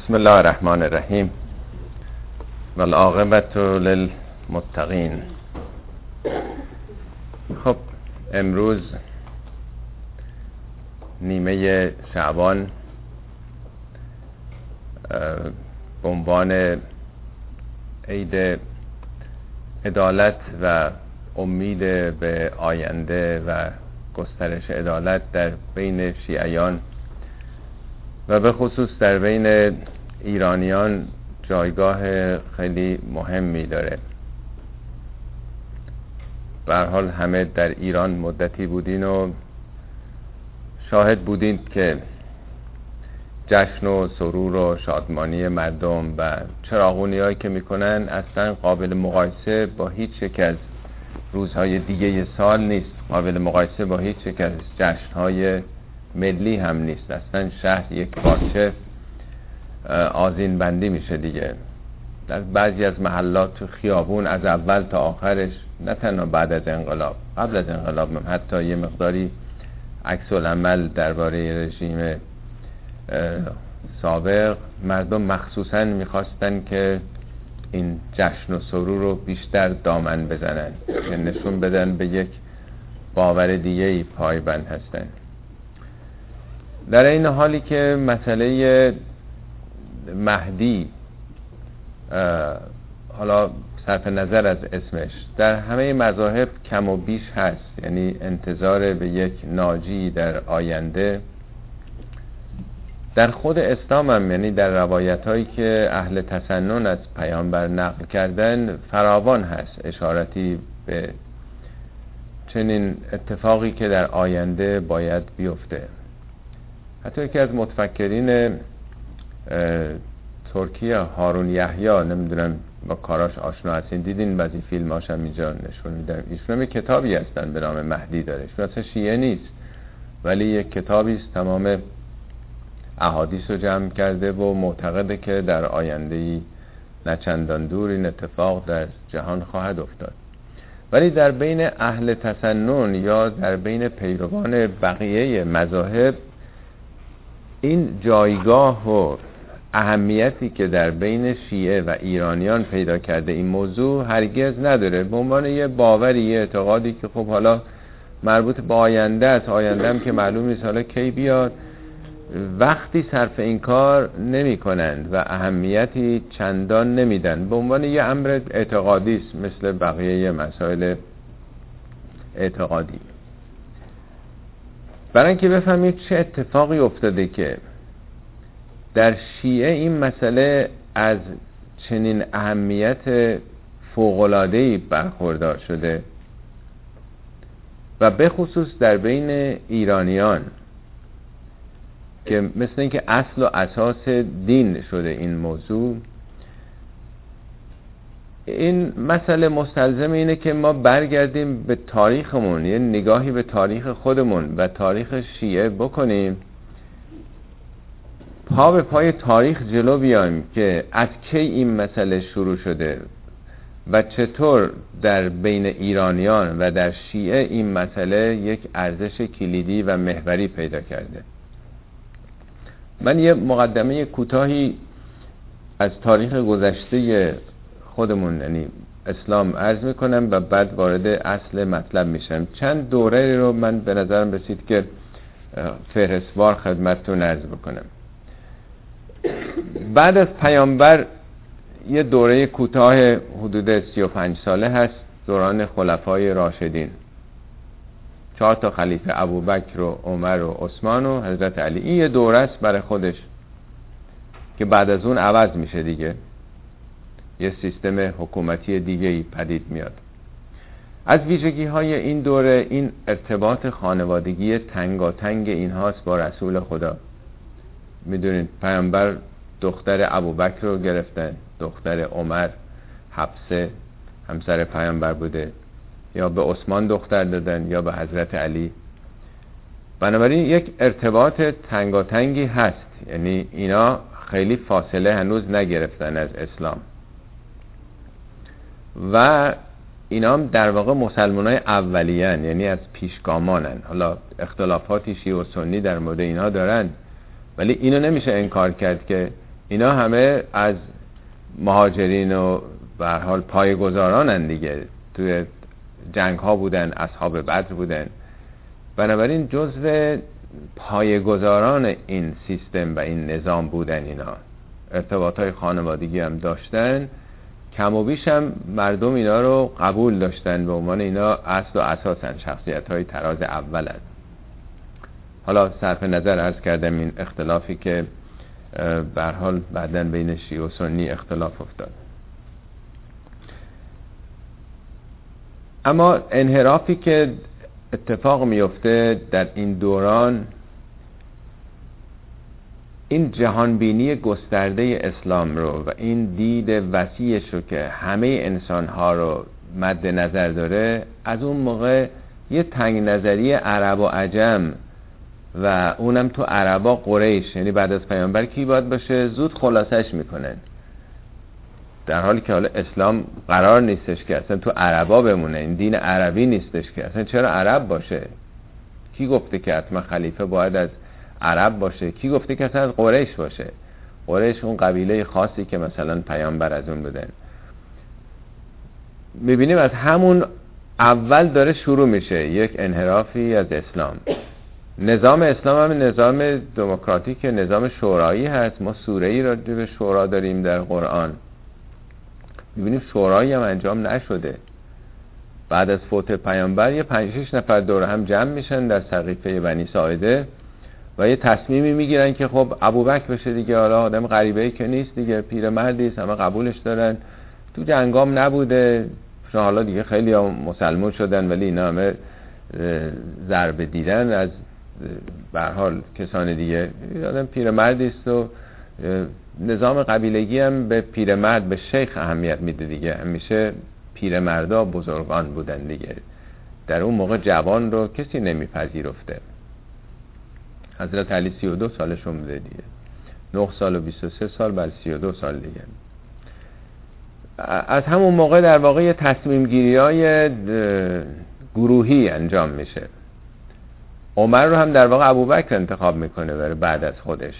بسم الله الرحمن الرحیم و العاقبة للمتقین. خب امروز نیمه شعبان به عنوان عید عدالت و امید به آینده و گسترش عدالت در بین شیعیان و به خصوص در بین ایرانیان جایگاه خیلی مهمی داره. به هر حال همه در ایران مدتی بودین و شاهد بودین که جشن و سرور و شادمانی مردم و چراغونی هایی که میکنن اصلا قابل مقایسه با هیچ یک از روزهای دیگه سال نیست، قابل مقایسه با هیچ یک از جشنهای ملی هم نیست. اصلا شهر یک پارچه آذین بندی میشه دیگه. در بعضی از محلات تو خیابون از اول تا آخرش، نه تنها بعد از انقلاب، قبل از انقلاب هم حتی یه مقداری عکس العمل درباره رژیم سابق، مردم مخصوصا میخواستن که این جشن و سرور رو بیشتر دامن بزنن که نشون بدن به یک باور دیگه‌ای پایبند هستن. در این حالی که مسئله مهدی حالا صرف نظر از اسمش در همه مذاهب کم و بیش هست، یعنی انتظار به یک ناجی در آینده. در خود اسلام هم، یعنی در روایت هایی که اهل تسنن از پیامبر نقل کردن فراوان هست اشارتی به چنین اتفاقی که در آینده باید بیفته. حتی یکی از متفکرین ترکیه، هارون یحیی، نمیدونم با کاراش آشنا هستین، دیدین بعضی فیلماش هم اینجا نشون میدن. ایشون هم کتابی هستن به نام مهدی داره. ایشون اصلا شیعه نیست ولی یک کتابی است، تمام احادیث رو جمع کرده و معتقده که در آینده‌ای نه چندان دور این اتفاق در جهان خواهد افتاد. ولی در بین اهل تسنن یا در بین پیروان بقیه مذاهب این جایگاه و اهمیتی که در بین شیعه و ایرانیان پیدا کرده این موضوع هرگز نداره. به عنوان یه باوری، یه اعتقادی که خب حالا مربوط به آینده است، آینده هم که معلوم نیست حالا کی بیاد، وقتی صرف این کار نمی کنند و اهمیتی چندان نمیدن. به عنوان یه امر اعتقادی است مثل بقیه مسائل اعتقادی. برای اینکه بفهمید چه اتفاقی افتاده که در شیعه این مسئله از چنین اهمیت فوق‌العاده‌ای برخوردار شده و به خصوص در بین ایرانیان که مثل اینکه اصل و اساس دین شده این موضوع، این مسئله مستلزم اینه که ما برگردیم به تاریخمون، یه نگاهی به تاریخ خودمون و تاریخ شیعه بکنیم، پا به پای تاریخ جلو بیایم که از کی این مسئله شروع شده و چطور در بین ایرانیان و در شیعه این مسئله یک ارزش کلیدی و محوری پیدا کرده. من یه مقدمه کوتاهی از تاریخ گذشته خودمون یعنی اسلام عرض میکنم و بعد وارد اصل مطلب میشم. چند دوره رو من به نظرم رسید که فهرستوار خدمتتون عرض بکنم. بعد از پیامبر یه دوره کوتاه حدود 35 ساله هست، دوران خلفای راشدین، 4 تا خلیفه، ابوبکر و عمر و عثمان و حضرت علی. این یه دوره است برای خودش که بعد از اون عوض میشه دیگه، یه سیستم حکومتی دیگه‌ای پدید میاد. از ویژگی های این دوره این ارتباط خانوادگی تنگاتنگ اینهاست با رسول خدا. میدونید پیامبر دختر ابوبکر رو گرفتن، دختر عمر حفصه همسر پیامبر بوده، یا به عثمان دختر دادن یا به حضرت علی. بنابراین یک ارتباط تنگاتنگی هست، یعنی اینا خیلی فاصله هنوز نگرفتن از اسلام و اینا هم در واقع مسلمانای اولیان، یعنی از پیشگامانن. حالا اختلافاتی شیعه و سنی در مورد اینا دارن ولی اینو نمیشه انکار کرد که اینا همه از مهاجرین و به هر حال پایه‌گذارانن دیگه، توی جنگ ها بودن، اصحاب بدر بودن، بنابراین جزو پایه‌گذاران این سیستم و این نظام بودن. اینا ارتباطهای خانوادگی هم داشتن، کم و بیش هم مردم اینا رو قبول داشتن به عنوان اینا اصل و اساسن، شخصیت‌های تراز اولن. حالا صرف نظر عرض کردم این اختلافی که به هر حال بعداً بین شیعه و سنی اختلاف افتاد. اما انحرافی که اتفاق میفته در این دوران، این جهانبینی گسترده اسلام رو و این دید وسیعش رو که همه انسان‌ها رو مد نظر داره، از اون موقع یه تنگ نظری عرب و عجم و اونم تو عربا قریش، یعنی بعد از پیامبر کی باید باشه، زود خلاصش میکنن، در حالی که حالا اسلام قرار نیستش که اصلا تو عربا بمونه، این دین عربی نیستش که اصلا چرا عرب باشه؟ کی گفته که حتما خلیفه باید از عرب باشه؟ کی گفته که اصلا از قریش باشه؟ قریش اون قبیله خاصی که مثلا پیامبر از اون بودن. میبینیم از همون اول داره شروع میشه یک انحرافی از اسلام. نظام اسلام هم نظام دموکراتیک، نظام شورایی هست. ما سوره‌ای را به شورا داریم در قرآن، میبینیم شورایی هم انجام نشده. بعد از فوت پیامبر یه 5-6 نفر دور هم جمع میشن در سقیفه بنی ساعده و یه تصمیمی میگیرن که خب ابوبکر بشه دیگه، حالا آدم غریبه‌ای که نیست دیگه، پیرمردی است، همه قبولش دارن، تو جنگام نبوده، حالا دیگه خیلی هم مسلمان شدن ولی اینا همه ضربه دیدن از به هر حال کسان دیگه، آدم پیرمردی است و نظام قبیلگی هم به پیرمرد، به شیخ اهمیت میده دیگه، همیشه پیرمردا بزرگان بودن دیگه، در اون موقع جوان رو کسی نمیپذیرفته. حضرت علی 32 سالشون بوده دیگه، 9 سال و 23 سال بر 32 سال دیگه. از همون موقع در واقع یه تصمیم گیری های گروهی انجام میشه. عمر رو هم در واقع ابوبکر انتخاب میکنه برای بعد از خودش.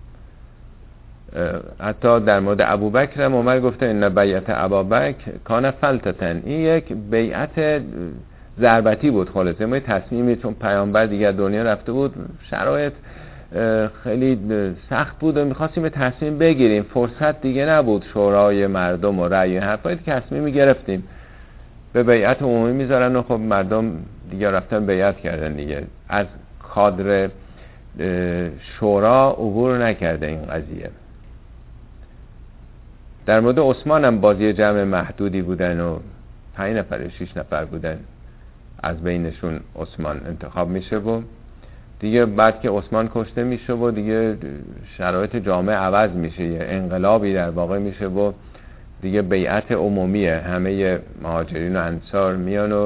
حتی در مورد ابوبکر هم عمر گفته ان بیعت ابابکر کان فلتتن، این یک بیعت ضربتی بود خلاصه، ما تصمیمی، چون پیامبر دیگه دنیا رفته بود، شرایط خیلی سخت بود و میخواستیم تصمیم بگیریم، فرصت دیگه نبود شورای مردم و رأی حرفایی که تصمیمی گرفتیم به بیعت عمومی میذارن و خب مردم دیگه رفتن بیعت کردن دیگه. از کادر شورا عبور نکرده این قضیه. در مورد عثمان هم بازی جمع محدودی بودن و 5 نفر 6 نفر بودن، از بینشون عثمان انتخاب میشه و دیگه بعد که عثمان کشته میشه و دیگه شرایط جامعه عوض میشه، یه انقلابی در واقع میشه و دیگه بیعت عمومیه، همه مهاجرین و انصار میان و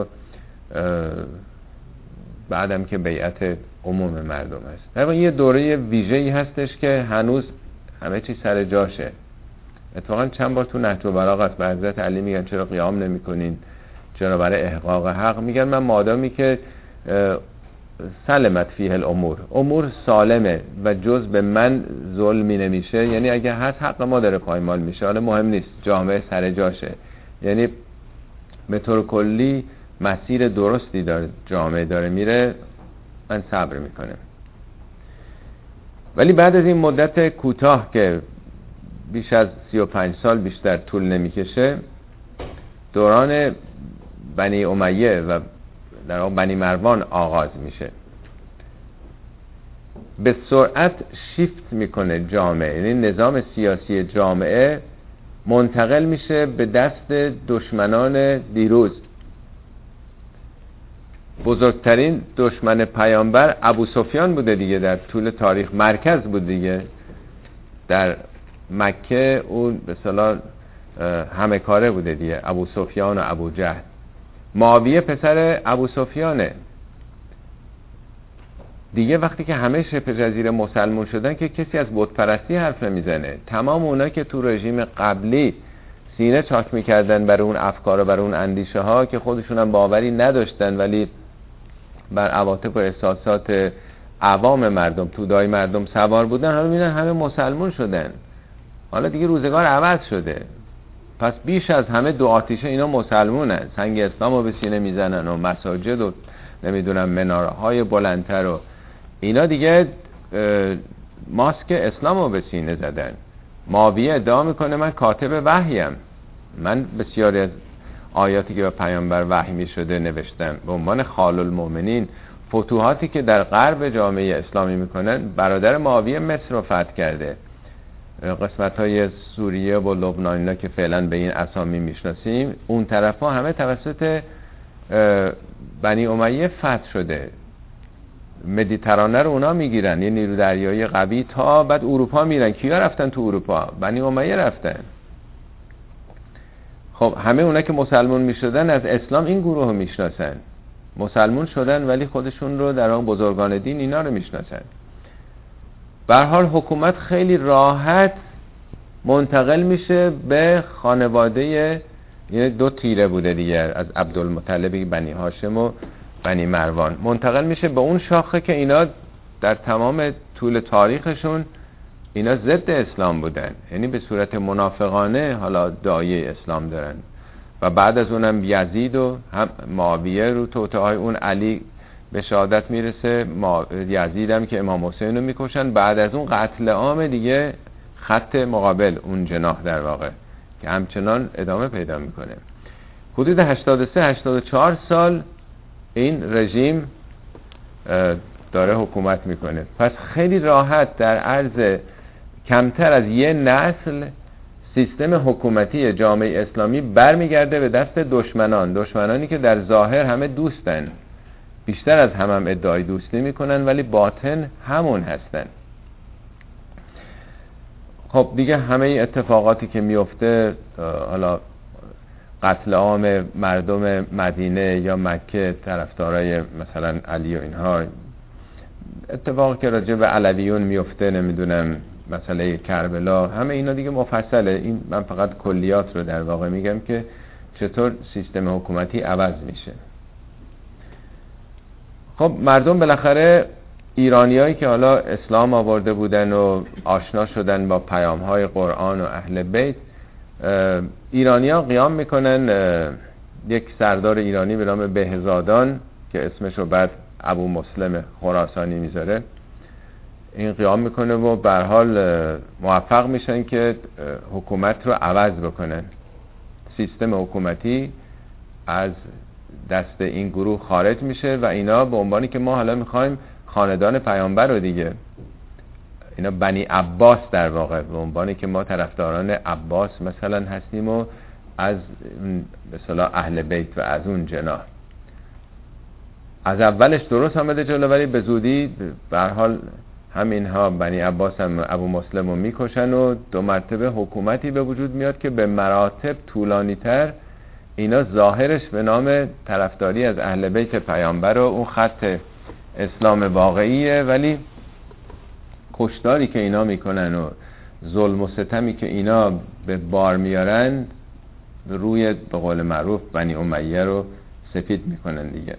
بعدم که بیعت عموم مردم هست. در واقع یه دوره ویژه‌ای هستش که هنوز همه چی سر جاشه. اتفاقا چند بار تو نهج البلاغه است به حضرت علی میگن چرا قیام نمی‌کنین، چرا برای احقاق حق؟ میگن من مادامی که سلمت فیه الامور، امور سالمه و جز به من ظلمی نمیشه، یعنی اگه هست حق ما داره پایمال میشه، حالا مهم نیست، جامعه سر جاشه، یعنی به طور کلی مسیر درستی داره، جامعه داره میره، من صبر میکنم. ولی بعد از این مدت کوتاه که بیش از 35 سال بیشتر طول نمیکشه، دوران بنی امیه و در واقع بنی مروان آغاز میشه. به سرعت شیفت میکنه جامعه، یعنی نظام سیاسی جامعه منتقل میشه به دست دشمنان دیروز. بزرگترین دشمن پیامبر ابو سفیان بوده دیگه، در طول تاریخ مرکز بود دیگه، در مکه اون به اصطلاح همه کاره بوده دیگه، ابو سفیان و ابو جهل. معاویه پسر ابو سفیانه دیگه. وقتی که همه شبه جزیره مسلمان شدن که کسی از بت پرستی حرف نمیزنه. تمام اونا که تو رژیم قبلی سینه چاک میکردن برای اون افکار و برای اون اندیشه ها که خودشون هم باوری نداشتن، ولی بر عواطف و احساسات عوام مردم، تودای مردم سوار بودن، حالا میبینن همه مسلمان شدن. حالا دیگه روزگار عوض شده، پس بیش از همه دو آتیشه اینا مسلمونن، سنگ اسلام رو به سینه میزنن و مساجد و نمیدونم مناره های بلندتر و اینا دیگه ماسک اسلام رو به سینه زدن. معاویه ادعا میکنه من کاتب وحیم، من بسیاری از آیاتی که به پیامبر وحی میشده نوشتم به عنوان خال المؤمنین. فتوحاتی که در غرب جامعه اسلامی میکنن، برادر معاویه مصر رو فتح کرده، قسمت های سوریه و لبنان اینا که فعلا به این اسامی میشناسیم، اون طرف ها همه توسط بنی امیه فتح شده. مدیترانه رو اونا میگیرن، یه نیرو دریایی قوی، تا بعد اروپا میرن. کیا رفتن تو اروپا؟ بنی امیه رفتن. خب همه اونا که مسلمون میشدن از اسلام این گروه رو میشناسن، مسلمون شدن ولی خودشون رو در آن بزرگان دین اینا رو میشناسن. به هر حال حکومت خیلی راحت منتقل میشه به خانواده، یعنی دو تیره بوده دیگه از عبدالمطلب بنی هاشم و بنی مروان، منتقل میشه به اون شاخه که اینا در تمام طول تاریخشون اینا ضد اسلام بودن، یعنی به صورت منافقانه حالا داعیه اسلام دارن. و بعد از اونم یزید و هم معاویه رو توطئه‌های اون علی به شهادت میرسه، یزید هم که امام حسین رو میکشن. بعد از اون قتل عام دیگه خط مقابل، اون جناح در واقع که همچنان ادامه پیدا میکنه. حدود 83-84 سال این رژیم داره حکومت میکنه. پس خیلی راحت در عرض کمتر از یه نسل سیستم حکومتی جامعه اسلامی برمیگرده به دست دشمنانی که در ظاهر همه دوستن، بیشتر از هم ادعای دوستی میکنن ولی باطن همون هستن. خب دیگه همه اتفاقاتی که میفته، حالا قتل عام مردم مدینه یا مکه، طرفدارای مثلا علی و اینها، اتفاقی که راجع به علویون میفته، نمیدونم مسئله کربلا، همه اینا دیگه مفصله. این من فقط کلیات رو در واقع میگم که چطور سیستم حکومتی عوض میشه. خب مردم بالاخره، ایرانیایی که حالا اسلام آورده بودن و آشنا شدن با پیام‌های قرآن و اهل بیت، ایرانی‌ها قیام میکنن. یک سردار ایرانی به نام بهزادان که اسمش رو بعد ابو مسلم خراسانی میذاره، این قیام میکنه و به هر حال موفق میشن که حکومت رو عوض بکنن. سیستم حکومتی از دست این گروه خارج میشه و اینا به عنوانی که ما حالا میخوایم خاندان پیامبر رو دیگه، اینا بنی عباس در واقع، به عنوانی که ما طرفداران عباس مثلا هستیم و از به اصطلاح اهل بیت و از اون جناح. از اولش درست آمده جلو ولی به زودی به هر حال همینها بنی عباس هم ابو مسلم رو میکشن و دو مرتبه حکومتی به وجود میاد که به مراتب طولانی تر اینا ظاهرش به نام طرفداری از اهل بیت پیامبر و اون خط اسلام واقعیه، ولی کشتاری که اینا میکنن و ظلم و ستمی که اینا به بار میارن روی به قول معروف بنی امیه رو سفید میکنن دیگه.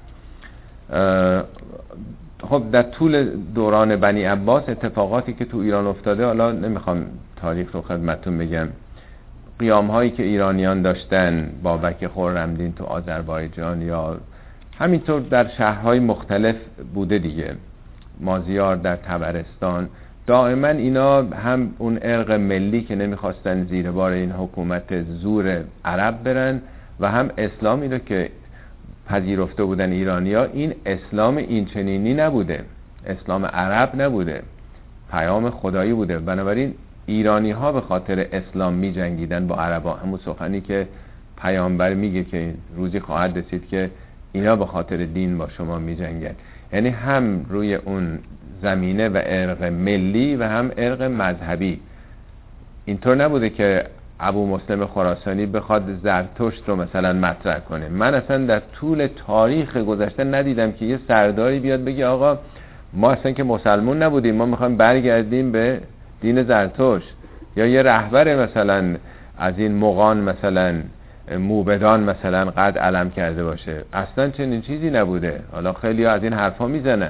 خب در طول دوران بنی عباس اتفاقاتی که تو ایران افتاده، حالا نمیخوام تاریخ رو خدمتتون بگم، قیام هایی که ایرانیان داشتن، بابک خرمدین تو آذربایجان یا همینطور در شهرهای مختلف بوده دیگه، مازیار در طبرستان، دائما اینا هم اون ارق ملی که نمیخواستن زیر بار این حکومت زور عرب برن و هم اسلامی رو که پذیرفته بودن ایرانی‌ها، این اسلام این چنینی نبوده، اسلام عرب نبوده، پیام خدایی بوده. بنابراین ایرانی‌ها به خاطر اسلام می جنگیدن با عربا، همون سخنی که پیامبر میگه که روزی خواهد رسید که اینا به خاطر دین با شما می جنگن. یعنی هم روی اون زمینه و ارق ملی و هم ارق مذهبی. اینطور نبوده که ابو مسلم خراسانی بخواد زرتشت رو مثلا مطرح کنه. من اصلا در طول تاریخ گذشته ندیدم که یه سرداری بیاد بگه آقا ما اصلا که مسلمون نبودیم، ما میخوایم برگردیم به دین زرتشت، یا یه رهبر مثلا از این مغان مثلا موبدان مثلا قد علم کرده باشه. اصلا چنین چیزی نبوده. حالا خیلی از این حرفا میزنن،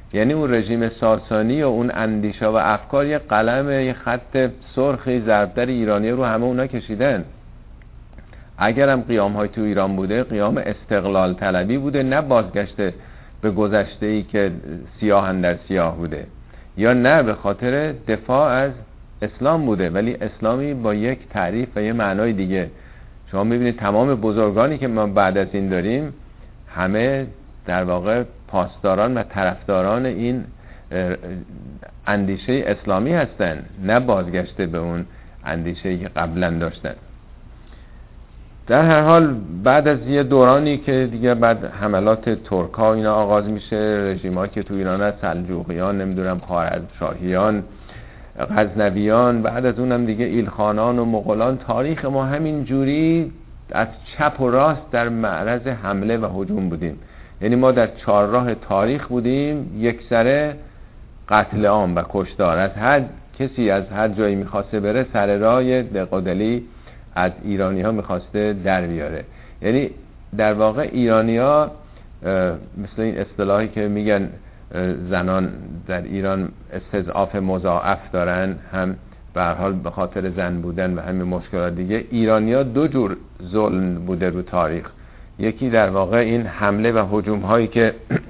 یعنی اون رژیم ساسانی و اون اندیشه و افکار یه قلم، یه خط سرخی ضربدر ایرانی رو همه اونا کشیدن. اگر هم قیام های تو ایران بوده، قیام استقلال طلبی بوده، نه بازگشته به گذشته ای که سیاه در سیاه بوده، یا نه به خاطر دفاع از اسلام بوده، ولی اسلامی با یک تعریف و یه معنای دیگه. شما میبینید تمام بزرگانی که ما بعد از این داریم همه در واقع پاسداران و طرفداران این اندیشه اسلامی هستن، نه بازگشته به اون اندیشه‌ای که قبلا داشتن. در هر حال بعد از یه دورانی که دیگه بعد حملات ترک‌ها اینا آغاز میشه، رژیم‌ها که تو ایران هست، سلجوقیان، نمیدونم خوارزمشاهیان، غزنویان، بعد از اونم دیگه ایلخانان و مغولان، تاریخ ما همین جوری از چپ و راست در معرض حمله و هجوم بودیم. یعنی ما در چهارراه تاریخ بودیم، یکسره قتل عام و کشتار. از هر کسی از هر جایی میخواسته بره سر راه دقادلی از ایرانی ها میخواسته در بیاره. یعنی در واقع ایرانی ها مثل این اصطلاحی که میگن زنان در ایران استضعاف مضاعف دارن، هم به هر حال به خاطر زن بودن و همین مشکلات دیگه، ایرانی ها دو جور ظلم بوده رو تاریخ. یکی در واقع این حمله و هجوم هایی که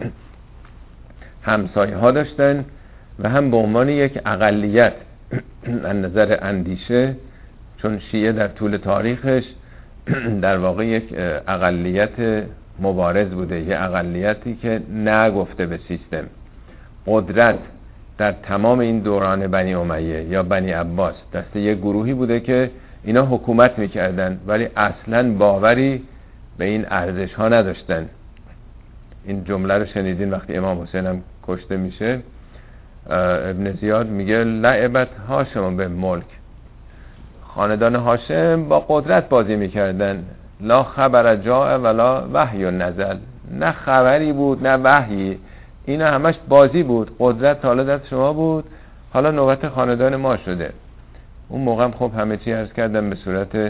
همسایه ها داشتن و هم به عنوان یک اقلیت از نظر اندیشه، چون شیعه در طول تاریخش در واقع یک اقلیت مبارز بوده، یک اقلیتی که نگفته به سیستم. قدرت در تمام این دوران بنی امیه یا بنی عباس دست یک گروهی بوده که اینا حکومت میکردن ولی اصلا باوری به این ارزش ها نداشتن. این جمله رو شنیدین وقتی امام حسین هم کشته میشه، ابن زیاد میگه لعبت هاشم به ملک، خاندان هاشم با قدرت بازی میکردن، لا خبر جاء ولا وحی نزل، نه خبری بود نه وحی، اینا همش بازی بود. قدرت حالا دست شما بود، حالا نوبت خاندان ما شده. اون موقع هم خب همه چی عرض کردم به صورت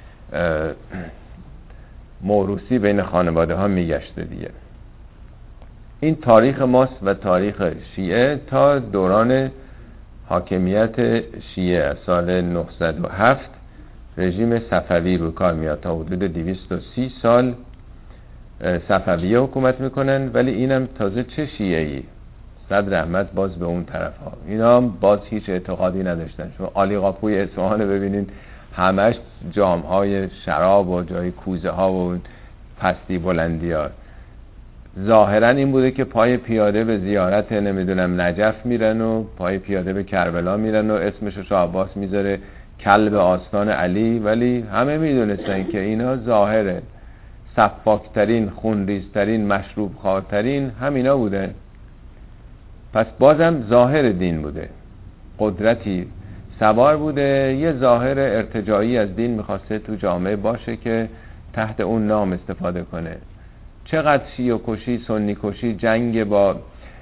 موروثی بین خانواده ها میگشته دیگه. این تاریخ ماست و تاریخ شیعه تا دوران حاکمیت شیعه از سال 907 رژیم صفوی رو کار میاد. تا حدود 230 سال صفویه حکومت میکنن، ولی اینم تازه چه شیعه‌ای. صدر احمد باز به اون طرف ها، اینا هم باز هیچ اعتقادی نداشتن. شما علی قاپوی اصفهان ببینین، همش جامهای شراب و جای کوزه ها و پستی بلندی ها. ظاهرا این بوده که پای پیاده به زیارت نمیدونم نجف میرن و پای پیاده به کربلا میرن و اسمش شاه عباس میذاره کلب آستان علی، ولی همه میدونستن که اینا ظاهره. سفاکترین، خونریزترین، مشروب خوارترین همینا بوده. پس بازم ظاهر دین بوده، قدرتی سوار بوده، یه ظاهر ارتجاعی از دین میخواسته تو جامعه باشه که تحت اون نام استفاده کنه. چقدر شیعه کشی، سنی کشی، جنگ با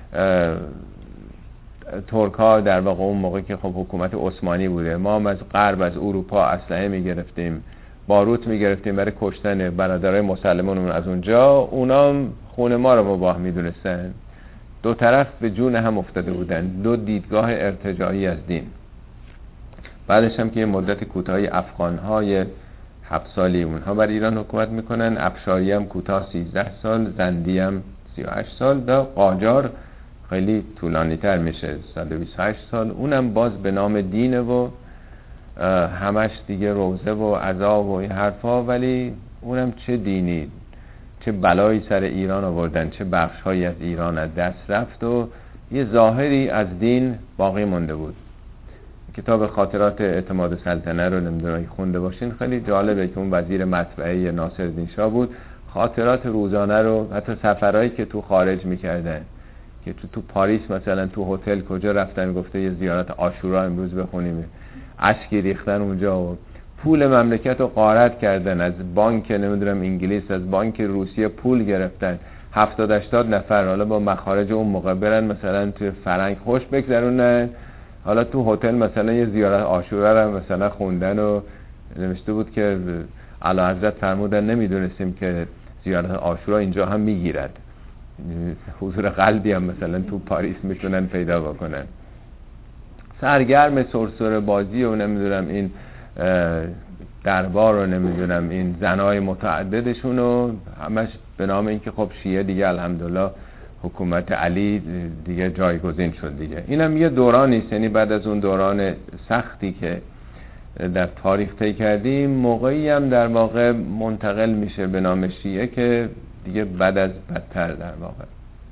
ترک ها در واقع اون موقع که خب حکومت عثمانی بوده، ما هم از غرب از اروپا اسلحه میگرفتیم، باروت میگرفتیم برای کشتن برادرای مسلمانمون از اونجا، اونا هم خون ما رو مباح میدونستن. دو طرف به جون هم افتاده بودن، دو دیدگاه ارتجاعی از دین. بعدش هم که یه مدت کوتاهی افغان‌های 7 سالی اونها بر ایران حکومت میکنن، افشاری هم کوتاه 13 سال، زندی هم 38 سال، دا قاجار خیلی طولانی تر میشه 128 سال، اونم باز به نام دینه و همش دیگه روزه و عذاب و این حرفا، ولی اونم چه دینی، چه بلایی سر ایران آوردن، چه بخش‌هایی از ایران از دست رفت و یه ظاهری از دین باقی مونده بود. کتاب خاطرات اعتماد سلطنه رو نمیدونم خونده باشین، خیلی جالبه که اون وزیر مطبعه ناصرالدین شاه بود، خاطرات روزانه رو، حتی سفرهایی که تو خارج میکردن، که تو پاریس مثلا تو هتل کجا رفتن، گفته یه زیارت عاشورا امروز بخونیم، اشکی ریختن اونجا و پول مملکت رو غارت کردن، از بانک نمیدونم انگلیس، از بانک روسیه پول گرفتن، 70-80 نفر، حالا با مخارج اون موقع برن مثلا تو فرنگ خوش بگذرونن، حالا تو هتل مثلا یه زیارت عاشورا رو مثلا خوندن و نوشته بود که اعلیحضرت فرمودن نمیدونستیم که زیارت عاشورا اینجا هم میگیرد. حضور قلبی هم مثلا تو پاریس میتونن پیدا بکنن. سرگرم سرسره بازی و نمیدونم این دربار و نمیدونم این زنای متعددشون و همش به نام اینکه خب شیعه دیگه الحمدلله حکومت علی دیگه جایگزین شد دیگه. اینم یه دورانی است، یعنی بعد از اون دوران سختی که در تاریخ طی کردیم موقعی هم در واقع منتقل میشه به نام شیعه که دیگه بعد از بدتر در واقع.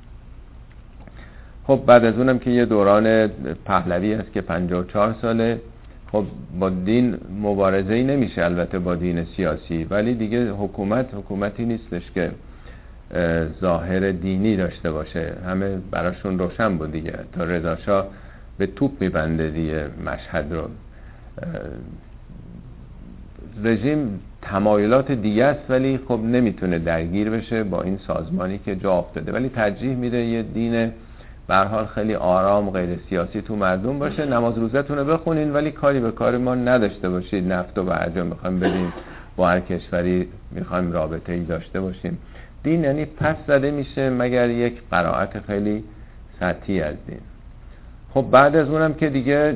خب بعد از اونم که یه دوران پهلوی هست که 54 ساله. خب با دین مبارزه‌ای نمیشه البته با دین سیاسی، ولی دیگه حکومتی نیستش که ظاهر دینی داشته باشه. همه براشون روشن بود دیگه، تا رضا شاه به توپ میبنده دیگه مشهد رو. رژیم تمایلات دیگه است ولی خب نمیتونه درگیر بشه با این سازمانی که جا افتاده، ولی ترجیح میده یه دین به هر حال خیلی آرام غیر سیاسی تو مردم باشه. نماز روزتون رو بخونین ولی کاری به کار ما نداشته باشید. نفت و برجام میخوایم بدیم، با هر کشوری میخوایم رابطه ای داشته باشیم. دین یعنی پس زده میشه مگر یک قرائت خیلی سطحی از دین. خب بعد از اونم که دیگه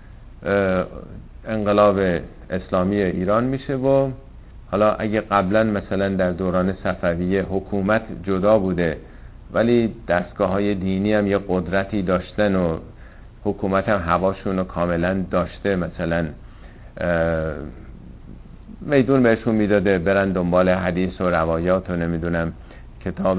انقلاب اسلامی ایران میشه و حالا اگه قبلا مثلا در دوران صفویه حکومت جدا بوده ولی دستگاه‌های دینی هم یه قدرتی داشتن و حکومت هم هواشون رو کاملا داشته، مثلا میدون بهشون میداده برن دنبال حدیث و روایات و نمیدونم کتاب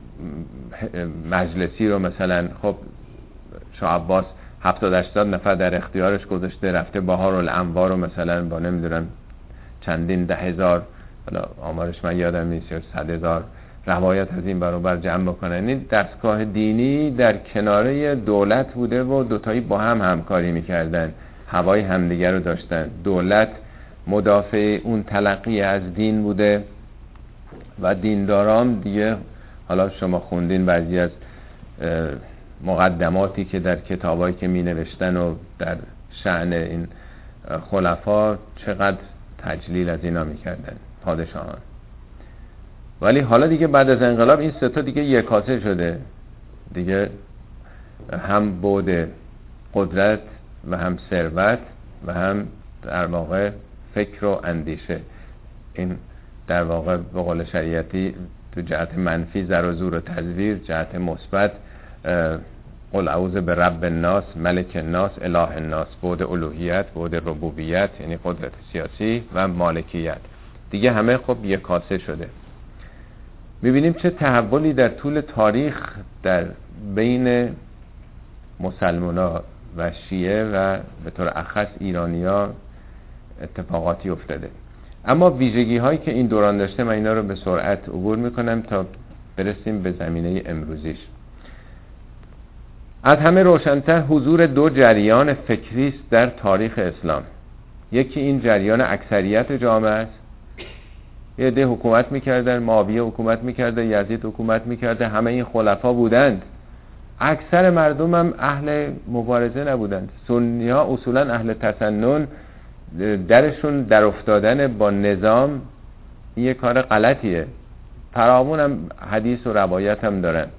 مجلسی رو مثلا خب شاه عباس 70-80 نفر در اختیارش گذاشته، رفته بهارالانوار رو مثلا با نمیدونم چندین 10,000 حالا آمارش من یادم نیست 100,000 روایت از این برابر جمع بکنن. این دستگاه دینی در کناره دولت بوده و دوتایی با هم همکاری میکردن، هوای همدیگر رو داشتن. دولت مدافع اون تلقی از دین بوده و دینداران دیگه حالا شما خوندین بعضی از مقدماتی که در کتابایی که می نوشتن و در شأن این خلفا چقدر تجلیل از اینا می کردن پادشاهان. ولی حالا دیگه بعد از انقلاب این سه تا دیگه یکاسه شده دیگه، هم بود قدرت و هم ثروت و هم در واقع فکر و اندیشه. این در واقع به قول شریعتی تو جهت منفی زر و زور و تزویر، جهت مثبت قل اعوذ برب الناس ملک الناس اله الناس، بود الوهیت، بود ربوبیت یعنی قدرت سیاسی و مالکیت دیگه همه خب یک کاسه شده. میبینیم چه تحولی در طول تاریخ در بین مسلمان‌ها و شیعه و به طور اخص ایرانی‌ها اتفاقاتی افتاده. اما ویژگی هایی که این دوران داشته من اینا رو به سرعت عبور میکنم تا برسیم به زمینه امروزیش. از همه روشن‌تر حضور دو جریان فکری است در تاریخ اسلام. یکی این جریان اکثریت جامعه است، یه عده حکومت میکردن، معاویه حکومت میکرده، یزید حکومت میکرده، همه این خلفا بودند. اکثر مردم هم اهل مبارزه نبودند. سنی ها اصولا اهل تسنن، درشون در افتادن با نظام یه کار غلطیه. فراوون هم حدیث و روایت هم دارن.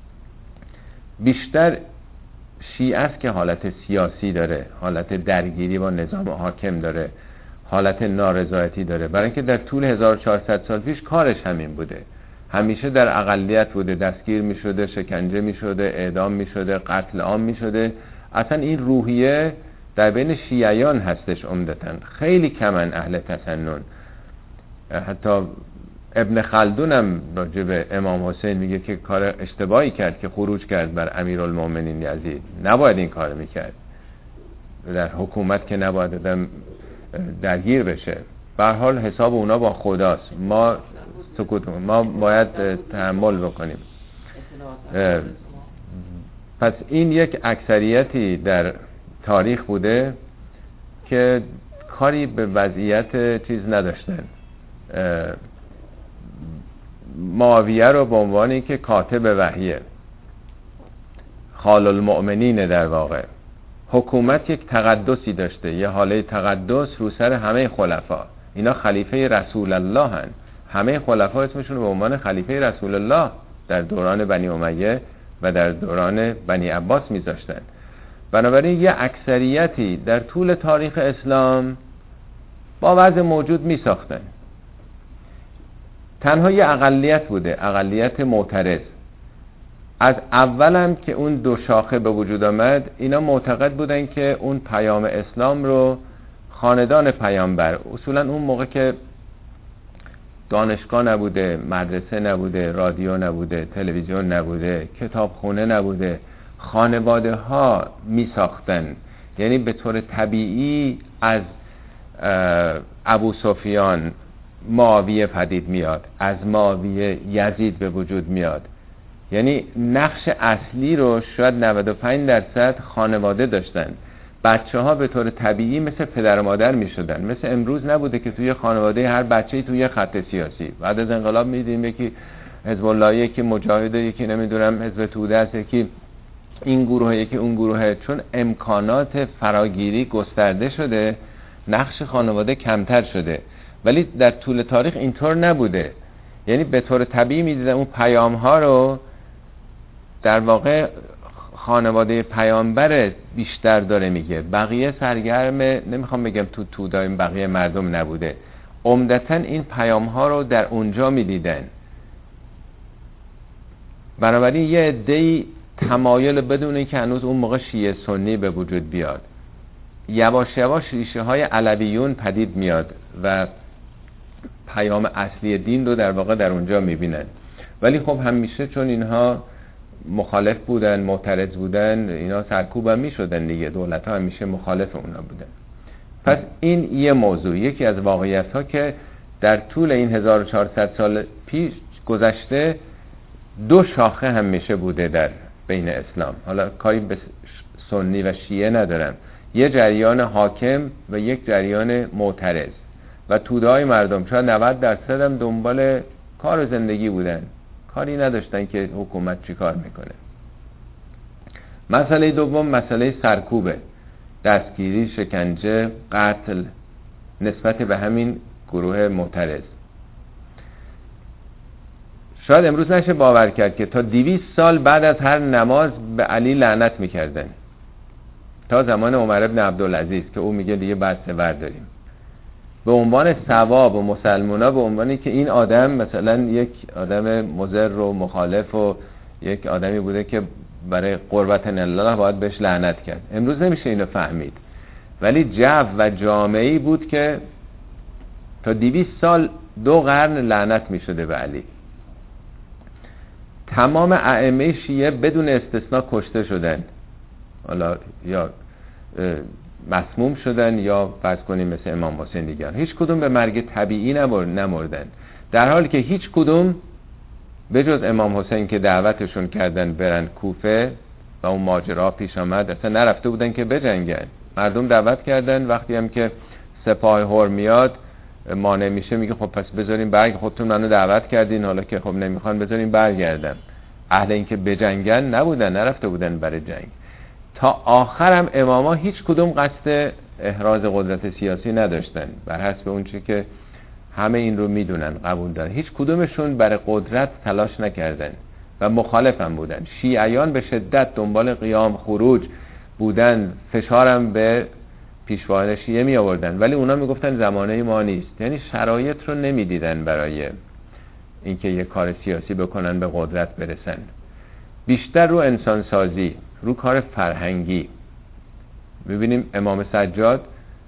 بیشتر شیعه است که حالت سیاسی داره، حالت درگیری با نظام حاکم داره، حالت نارضایتی داره، برای اینکه در طول 1400 سال پیش کارش همین بوده. همیشه در اقلیت بوده، دستگیر می شده، شکنجه می شده، اعدام می شده، قتل عام می شده. اصلا این روحیه در بین شیعیان هستش عمدتاً. خیلی کمن اهل تسنن. حتی ابن خلدون هم راجع به امام حسین میگه که کار اشتباهی کرد که خروج کرد بر امیرالمومنین یزید. نباید این کار میکرد. در حکومت که نباید آدم درگیر بشه. به هر حال حساب اونا با خداست. ما سکوت، ما باید تحمل بکنیم. پس این یک اکثریتی در تاریخ بوده که کاری به وضعیت چیز نداشتن. معاویه رو به عنوانی که کاتب وحیه، خال المؤمنین در واقع، حکومت یک تقدسی داشته، یه حاله تقدس رو سر همه خلفا. اینا خلیفه رسول الله هن. همه خلفا اسمشون به عنوان خلیفه رسول الله در دوران بنی امیه و در دوران بنی عباس میذاشتن. بنابراین یه اکثریتی در طول تاریخ اسلام با وضع موجود میساختن. تنها یه اقلیت بوده، اقلیت معترض. از اولم که اون دو شاخه به وجود آمد، اینا معتقد بودن که اون پیام اسلام رو خاندان پیامبر، اصولا اون موقع که دانشگاه نبوده، مدرسه نبوده، رادیو نبوده، تلویزیون نبوده، کتابخونه نبوده، خانواده ها می ساختن. یعنی به طور طبیعی از ابو سفیان معاویه پدید میاد، از معاویه یزید به وجود میاد. یعنی نقش اصلی رو شاید 95% خانواده داشتن. بچه ها به طور طبیعی مثل پدر و مادر می شدن. مثل امروز نبوده که توی خانواده هر بچه‌ای توی خط سیاسی. بعد از انقلاب میدیم یکی حزب الله، یکی مجاهد، یکی نمیدونم حزب توده است، یکی این گروه، یکی اون گروه. چون امکانات فراگیری گسترده شده، نقش خانواده کمتر شده. ولی در طول تاریخ اینطور نبوده. یعنی به طور طبیعی میدیدن اون پیام ها رو در واقع خانواده پیامبر بیشتر داره میگه، بقیه سرگرم، نمیخوام بگم تو تودای بقیه مردم نبوده. عمدتاً این پیام ها رو در اونجا میدیدن. بنابراین یه عده‌ای تمایل بدون اینکه هنوز اون موقع شیعه سنی به وجود بیاد، یواش یواش ریشه های علویون پدید میاد و پیام اصلی دین رو در واقع در اونجا میبینن. ولی خب همیشه چون اینها مخالف بودن، معترض بودن، اینا سرکوب هم میشدن دیگه. دولت ها همیشه مخالف اونا بودن. پس این یه موضوع، یکی از واقعیت ها که در طول این 1400 سال پیش گذشته دو شاخه همیشه بوده در بین اسلام. حالا کاری به سنی و شیعه ندارم، یه جریان حاکم و یک جریان معترض. و توده‌های مردم شاید 90% هم دنبال کار و زندگی بودن، کاری نداشتن که حکومت چی کار میکنه. مسئله دوم مسئله سرکوبه، دستگیری، شکنجه، قتل نسبت به همین گروه معترض. شاید امروز نشه باور کرد که تا 200 سال بعد از هر نماز به علی لعنت میکردن، تا زمان عمر ابن عبدالعزیز که او میگه دیگه بس برداریم، به عنوان ثواب. و مسلمونا به عنوانی که این آدم مثلا یک آدم مضر و مخالف و یک آدمی بوده که برای قربت الله باید بهش لعنت کرد. امروز نمیشه اینو فهمید، ولی جو و جامعه‌ای بود که تا 200 سال 2 قرن لعنت میشده به علی. تمام ائمه شیعه بدون استثناء کشته شدن، حالا یا مسموم شدن یا فرض کنیم مثل امام حسین دیگر. هیچ کدوم به مرگ طبیعی نمردن، در حالی که هیچ کدوم به جز امام حسین که دعوتشون کردن برن کوفه و اون ماجرا پیش آمد، اصلا نرفته بودن که بجنگن. مردم دعوت کردن، وقتی هم که سپاه هور میاد مانع میشه، میگه خب پس بذارین برگ، خودتون منو دعوت کردین، حالا که خب نمیخوان بذارین برگردم. اهل این که بجنگن نبودن، نرفته بودن برای جنگ. تا آخرم اماما هیچ کدوم قصد احراز قدرت سیاسی نداشتن، بر حسب اون چی که همه این رو میدونن، قبول دارن. هیچ کدومشون برای قدرت تلاش نکردن و مخالف هم بودن. شیعیان به شدت دنبال قیام خروج بودن، فشارم به پیشواهای شیعه می آوردن، ولی اونا میگفتن زمانه ما نیست. یعنی شرایط رو نمیدیدن برای اینکه یه کار سیاسی بکنن، به قدرت برسن. بیشتر رو انسانسازی، رو کار فرهنگی. ببینیم امام سجاد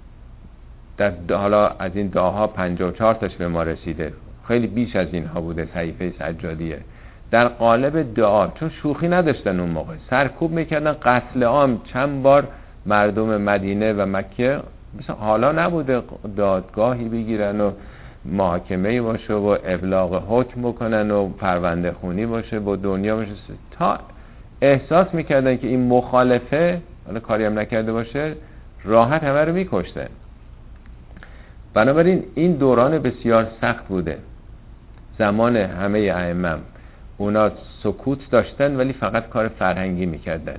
در حالا از این دعاها 54 تاش به ما رسیده، خیلی بیش از اینها بوده صحیفه سجادیه. در قالب دعا، چون شوخی نداشتن اون موقع، سرکوب میکردن، قتل عام. چند بار مردم مدینه و مکه مثلا حالا نبوده دادگاهی بگیرن و محاکمه‌ای باشه و ابلاغ حکم بکنن و پرونده خونی باشه و دنیا باشه، تا احساس میکردن که این مخالفه، حالا کاری هم نکرده باشه، راحت همه رو میکشتن. بنابراین این دوران بسیار سخت بوده. زمان همه ائمه اونا سکوت داشتن ولی فقط کار فرهنگی میکردن.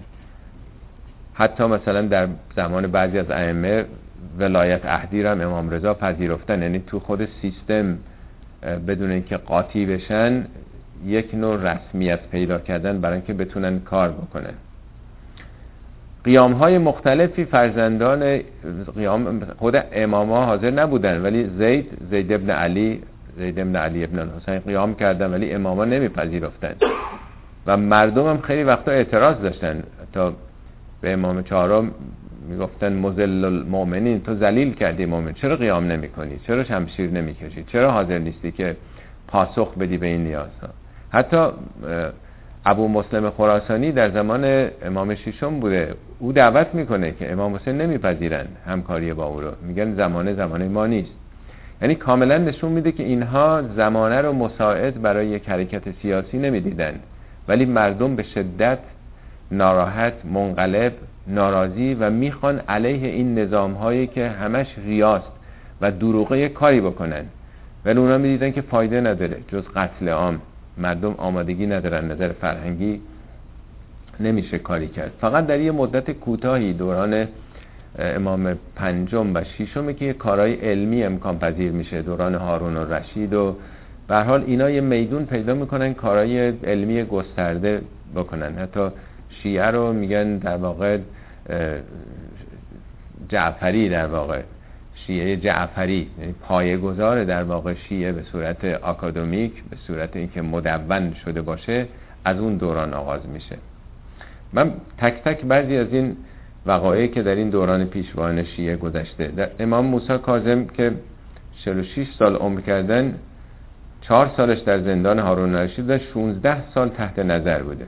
حتی مثلا در زمان بعضی از ائمه ولایت عهدی را امام رضا پذیرفتن، یعنی تو خود سیستم بدون اینکه قاطی بشن یک نوع رسمیت پیدا کردن برای اینکه بتونن کار بکنن. قیام‌های مختلفی فرزندان قیام خود اماما حاضر نبودن، ولی زید ابن علی ابن الحسین قیام کردن، ولی اماما نمیپذیرفتن و مردم هم خیلی وقتا اعتراض داشتن. تا به امام چهارم میگفتن مذل المؤمنین، تو ذلیل کردی مؤمن، چرا قیام نمی‌کنی، چرا شمشیر نمی‌کشی، چرا حاضر نیستی که پاسخ بدی به این نیازها. حتی ابو مسلم خراسانی در زمان امام ششم بوده، او دعوت میکنه که امام حسین نمیپذیرن همکاری با او رو، میگن زمانه ما نیست. یعنی کاملا نشون میده که اینها زمانه رو مساعد برای یک حرکت سیاسی نمیدیدن، ولی مردم به شدت ناراحت، منقلب، ناراضی و میخوان علیه این نظام هایی که همش ریاست و دروغه کاری بکنن، ولی اونا میدیدن که فایده نداره جز قتل عام. مردم آمادگی ندارن، نظر فرهنگی نمیشه کاری کرد. فقط در یه مدت کوتاهی دوران امام پنجم و ششم که کارهای علمی امکان پذیر میشه، دوران هارون الرشید و به هر حال اینا یه میدون پیدا میکنن کارهای علمی گسترده بکنن. حتی شیعه رو میگن در واقع جعفری، در واقع شیعه جعفری، یعنی پایه‌گذار در واقع شیعه به صورت آکادمیک، به صورت اینکه مدون شده باشه، از اون دوران آغاز میشه. من تک تک بعضی از این وقایعی که در این دوران پیشوایان شیعه گذشته، در امام موسی کاظم که 46 سال عمر کردن، 4 سالش در زندان هارون الرشید و 16 سال تحت نظر بوده.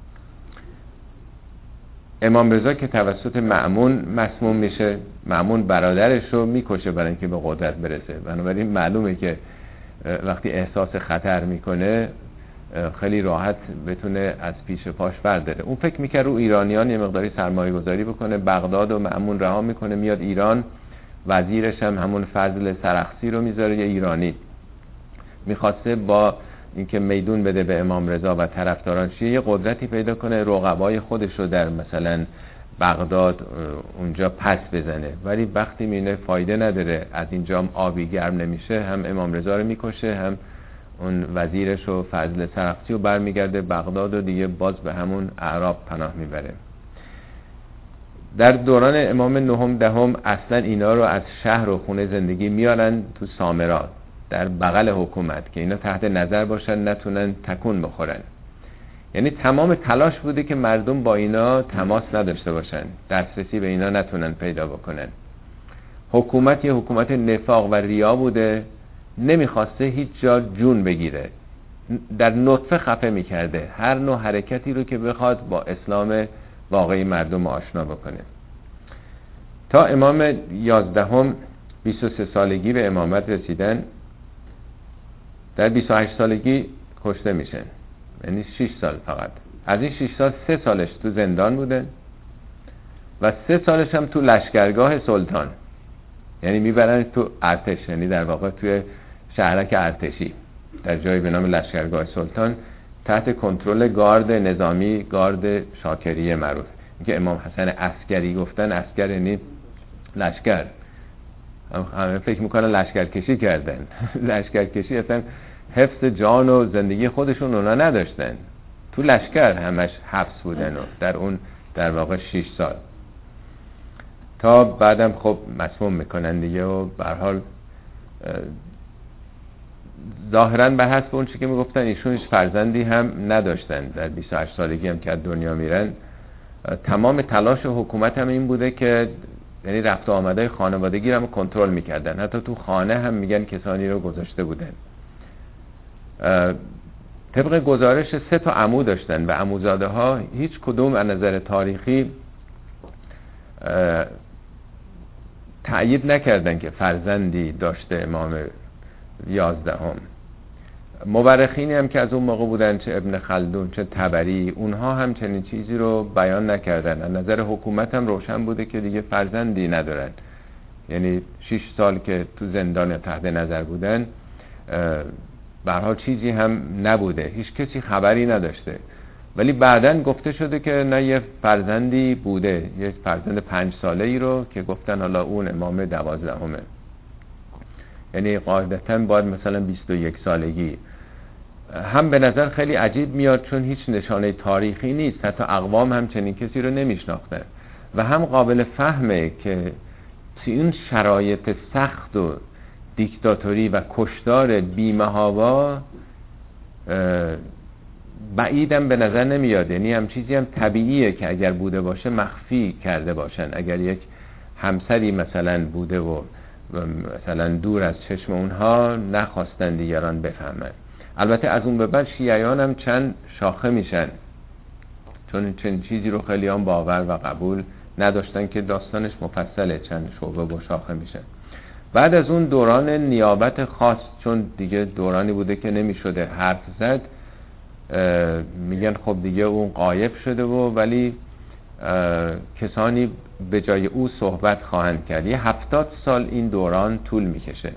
امام رضا که توسط مأمون مسموم میشه، مأمون برادرش رو میکشه برای اینکه به قدرت برسه. بنابراین معلومه که وقتی احساس خطر میکنه خیلی راحت بتونه از پیش پاش برداره. اون فکر میکرد رو ایرانیان یه مقداری سرمایه گذاری بکنه، بغداد و مأمون رها میکنه میاد ایران، وزیرش هم همون فضل سرخسی رو میذاره، یه ایرانی. میخواسته با اینکه میدون بده به امام رضا و طرفداران شیعه یه قدرتی پیدا کنه، رقبای خودش رو در مثلا بغداد اونجا پس بزنه، ولی وقتی میبینه فایده نداره، از اینجا هم آبی گرم نمیشه، هم امام رضا رو میکشه، هم اون وزیرش و فضل سرخسی رو برمیگرده بغداد و دیگه باز به همون اعراب پناه میبره. در دوران امام نهم دهم اصلا اینا رو از شهر و خونه زندگی میارن تو سامرا در بغل حکومت که اینا تحت نظر باشن، نتونن تکون بخورن. یعنی تمام تلاش بوده که مردم با اینا تماس نداشته باشن، دسترسی به اینا نتونن پیدا بکنن. حکومت یه حکومت نفاق و ریا بوده، نمیخواسته هیچ جا جون بگیره، در نطفه خفه میکرده هر نوع حرکتی رو که بخواد با اسلام واقعی مردم آشنا بکنه. تا امام 11 23 سالگی به امامت رسیدن، در 28 سالگی کشته میشن، یعنی 6 سال فقط. از این 6 سال 3 سالش تو زندان بوده و 3 سالش هم تو لشکرگاه سلطان، یعنی میبرن تو ارتش، یعنی در واقع توی شهرک ارتشی در جایی به نام لشکرگاه سلطان تحت کنترل گارد نظامی، گارد شاکریه معروف. اینکه امام حسن عسکری گفتن، عسکر یعنی لشکر، همه فکر میکنن لشکرکشی کردن. لشکرکشی اصلا حفظ جان و زندگی خودشون اونا نداشتن، تو لشکر همش حبس بودن و در اون در واقع 6 سال تا بعدم خب مسموم میکنن دیگه. و به هر حال ظاهرا به حسب اون چی که میگفتن ایشون هیچ فرزندی هم نداشتن، در 28 سالگی هم که از دنیا میرن. تمام تلاش حکومت هم این بوده که یعنی رفت و آمدهای خانوادگی رو هم کنترل میکردن، حتی تو خانه هم میگن کسانی رو گذاشته بودن. طبق گزارش 3 تا عمو داشتن و عموزاده ها هیچ کدوم از نظر تاریخی تأیید نکردن که فرزندی داشته امام 11. مورخینی هم که از اون موقع بودن، چه ابن خلدون چه طبری، اونها هم چنین چیزی رو بیان نکردن. از نظر حکومت هم روشن بوده که دیگه فرزندی ندارن، یعنی 6 سال که تو زندان تحت نظر بودن به هر حال چیزی هم نبوده، هیچ کسی خبری نداشته. ولی بعدن گفته شده که نه، یه فرزندی بوده، یه فرزند 5 ساله‌ای رو که گفتن حالا اون امام 12، یعنی قاعدتاً باید مثلا 21 سالگی هم به نظر خیلی عجیب میاد چون هیچ نشانه تاریخی نیست، حتی اقوام هم چنین کسی رو نمیشناختن، و هم قابل فهمه که توی این شرایط سخت و دیکتاتوری و کشتار بی‌محابا بعیدم به نظر نمیاد. یعنی هم چیزی هم طبیعیه که اگر بوده باشه مخفی کرده باشن. اگر یک همسری مثلا بوده و مثلا دور از چشم اونها نخواستن دیگران بفهمن. البته از اون به بعد شیعیان هم چند شاخه میشن، چون چند چیزی رو خیلی هم باور و قبول نداشتن که داستانش مفصله، چند شعبه و شاخه میشن. بعد از اون دوران نیابت خاص، چون دیگه دورانی بوده که نمیشده حرف زد، میگن خب دیگه اون غایب شده ولی کسانی به جای او صحبت خواهند کرد. 70 سال این دوران طول میکشه.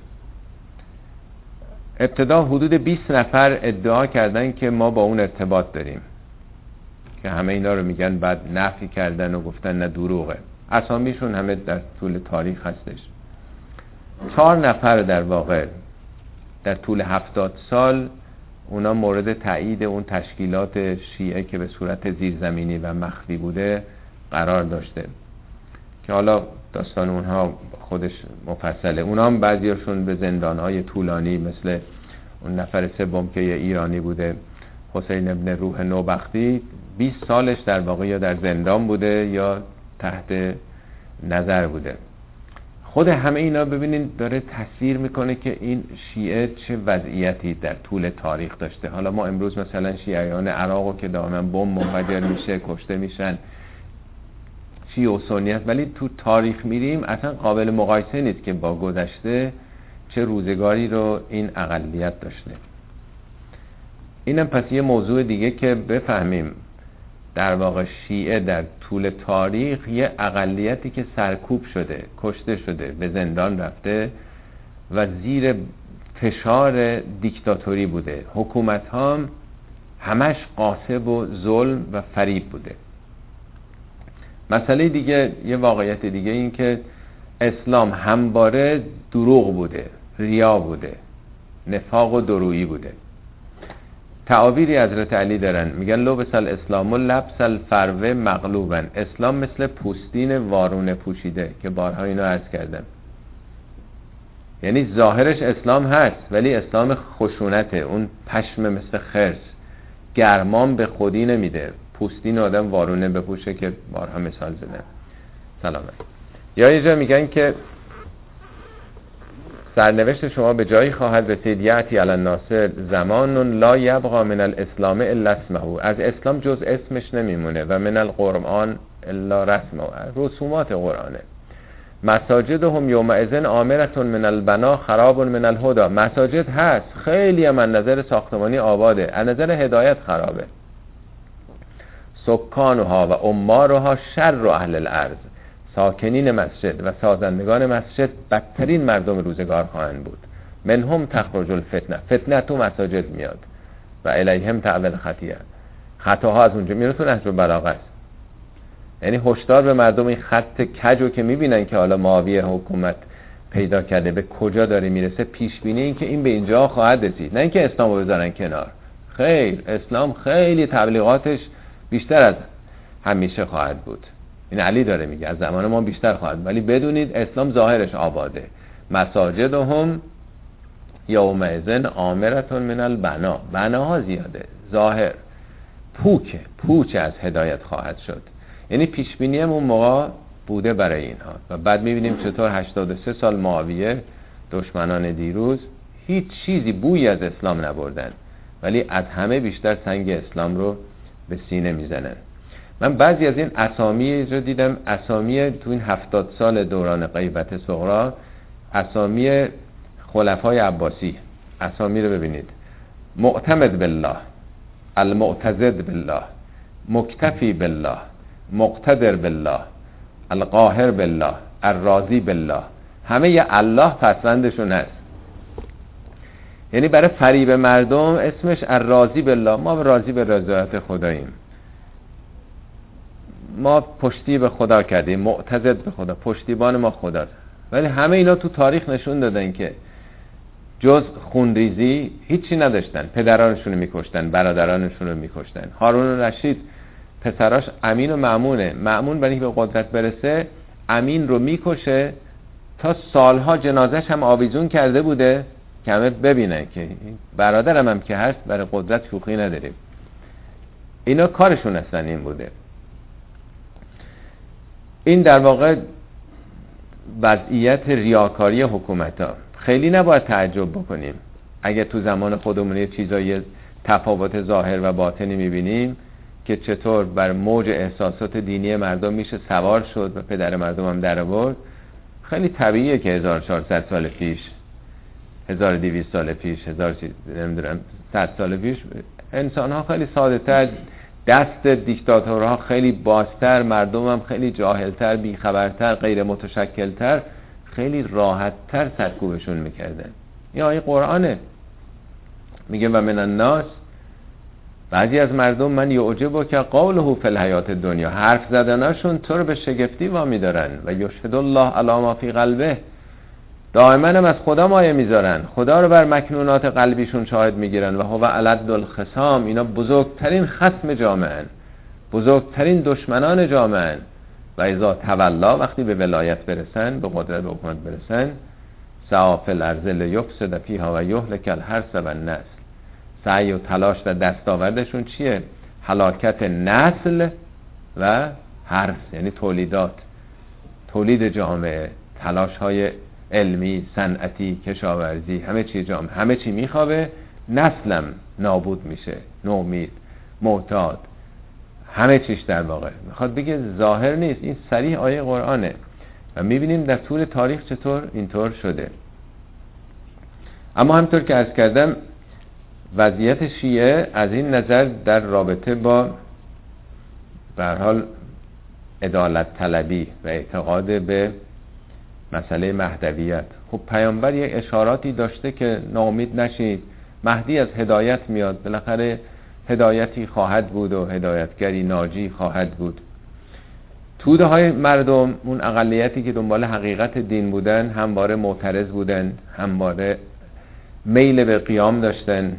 ابتدا حدود 20 نفر ادعا کردن که ما با اون ارتباط داریم، که همه اینا رو میگن بعد نفی کردن و گفتن نه دروغه. اسامیشون همه در طول تاریخ هستش. 4 نفر در واقع در طول 70 سال اونا مورد تایید اون تشکیلات شیعه که به صورت زیرزمینی و مخفی بوده قرار داشته، که حالا داستان اونها خودش مفصله. اونا هم بعضیاشون به زندانهای طولانی، مثل اون نفر سوم که ایرانی بوده، حسین ابن روح نوبختی، 20 سالش در واقع یا در زندان بوده یا تحت نظر بوده. خود همه اینا ببینید داره تصویر میکنه که این شیعه چه وضعیتی در طول تاریخ داشته. حالا ما امروز مثلا شیعیان عراقو که دائما بمب منفجر میشه، کشته میشن، شیعه و سنیت، ولی تو تاریخ میریم اصلا قابل مقایسه نیست که با گذشته چه روزگاری رو این اقلیت داشته. اینم پس یه موضوع دیگه که بفهمیم در واقع شیعه در طول تاریخ یه اقلیتی که سرکوب شده، کشته شده، به زندان رفته و زیر فشار دیکتاتوری بوده. حکومت ها همش غاصب و ظلم و فریب بوده. مسئله دیگه، یه واقعیت دیگه این که اسلام همواره دروغ بوده، ریا بوده، نفاق و درویی بوده. تعابیری حضرت علی دارن، میگن لو بسل اسلام و لبس الفروه مغلوبن. اسلام مثل پوستین وارونه پوشیده، که بارها اینو عرض کردم. یعنی ظاهرش اسلام هست ولی اسلام خشونته، اون پشم مثل خرس، گرمان به خودی نمیده. پوستین آدم وارونه بپوشه که بارها مثال زدم. سلامت. یا یه جا میگن که سرنوشت شما به جایی خواهد رسید یأتی علی الناس زمان لا یبقی من الاسلام الا اسمه. از اسلام جز اسمش نمیمونه. و من القرآن الا رسمه. رسومات قرآنه. مساجدهم یومئذ آمرة من البنا خراب من الهدى. مساجد هست، خیلی هم از نظر ساختمانی آباده، از نظر هدایت خرابه. سکانها و عمارها شر اهل الارض. ساکنین مسجد و سازندگان مسجد بدترین مردم روزگار خواهند بود. منهم تخرج الفتنه. فتنه تو مساجد میاد. و الیهم تعول خطیه. خطاها از اونجا میره. تو نهج البلاغه است. یعنی هشدار به مردم این خط کجو که میبینن که حالا معاویه حکومت پیدا کرده به کجا داره میرسه، پیش بینی این که این به اینجا خواهد رسید، نه اینکه اسلامو بذارن کنار. خیر، اسلام خیلی تبلیغاتش بیشتر از همیشه خواهد بود. این علی داره میگه از زمان ما بیشتر خواهد، ولی بدونید اسلام ظاهرش آباده. مساجدهم یومئذ آمرة من البنا. بناها زیاده، ظاهر پوچ از هدایت خواهد شد. یعنی پیش بینی هم اون موقع بوده برای اینها. و بعد میبینیم چطور 83 سال معاویه، دشمنان دیروز، هیچ چیزی بویی از اسلام نبردن، ولی از همه بیشتر سنگ اسلام رو به سینه میزنن. من بعضی از این اسامی رو دیدم، اسامی تو این 70 سال دوران غیبت صغرا، اسامی خلفای عباسی، اسامی رو ببینید: معتمد بالله، المعتزد بالله، مکتفی بالله، مقتدر بالله، القاهر بالله، الراضی بالله. همه یه الله پسوندشون هست. یعنی برای فریب مردم اسمش الراضی بالله. ما راضی به رضایت خداییم، ما پشتی به خدا کردیم، معتزد به خدا، پشتیبان ما خداست. ولی همه اینا تو تاریخ نشون دادن که جز خونریزی هیچی نداشتن. پدرانشون رو میکشتن، برادرانشون رو میکشتن. هارون رشید پسراش امین و مأمونه. مأمون برای به قدرت برسه امین رو میکشه، تا سالها جنازش هم آویزون کرده بوده که همه ببینن که برادرم هم که هست برای قدرت شوخی نداریم. اینا کارشون اصلا این بوده. این در واقع وضعیت ریاکاری حکومت ها. خیلی نباید تعجب بکنیم اگه تو زمان خودمون یه چیزای تفاوت ظاهر و باطنی میبینیم که چطور بر موج احساسات دینی مردم میشه سوار شد و پدر مردم هم در آورد. خیلی طبیعیه که 1400 سال پیش، 1200 سال پیش، 100 سال پیش انسان ها خیلی ساده تر، دست دیکتاتورها خیلی بازتر، مردم هم خیلی جاهلتر، بیخبرتر، غیر متشکلتر، خیلی راحتتر سرکوبشون میکردن. این آیه قرآنه، میگه و من الناس، بعضی از مردم من یعجبک قوله فی الحیات دنیا، حرف زدناشون تو رو به شگفتی وامی دارن و یشهد الله علی ما فی قلبه، دائما هم از خدا مایه میذارن، خدا رو بر مکنونات قلبیشون شاهد میگیرن و هو الد الخصام، اینا بزرگترین خصم جامعه، بزرگترین دشمنان جامعه. و اذا تولا، وقتی به ولایت برسن، به قدرت و حکومت برسن، سعی فی الارض لیفسد فیها و یهلک الحرث و النسل، سعی و تلاش و دستاوردشون چیه؟ هلاکت نسل و حرث، یعنی تولیدات، تولید جامعه، تلاش های علمی، صنعتی، کشاورزی، همه چی جامعه، همه چی میخوابه، نسلم نابود میشه، نومید، معتاد، همه چیش در واقع. میخواد بگه ظاهر نیست، این صریح آیه قرآنه و میبینیم در طول تاریخ چطور اینطور شده. اما همطور که عرض کردم وضعیت شیعه از این نظر در رابطه با به هر حال عدالت طلبی و اعتقاد به مسئله مهدویت، خب پیامبر یک اشاراتی داشته که ناامید نشید، مهدی از هدایت میاد، بالاخره هدایتی خواهد بود و هدایتگری ناجی خواهد بود. توده های مردم، اون اقلیتی که دنبال حقیقت دین بودن، همواره معترض بودن، همواره میل به قیام داشتن.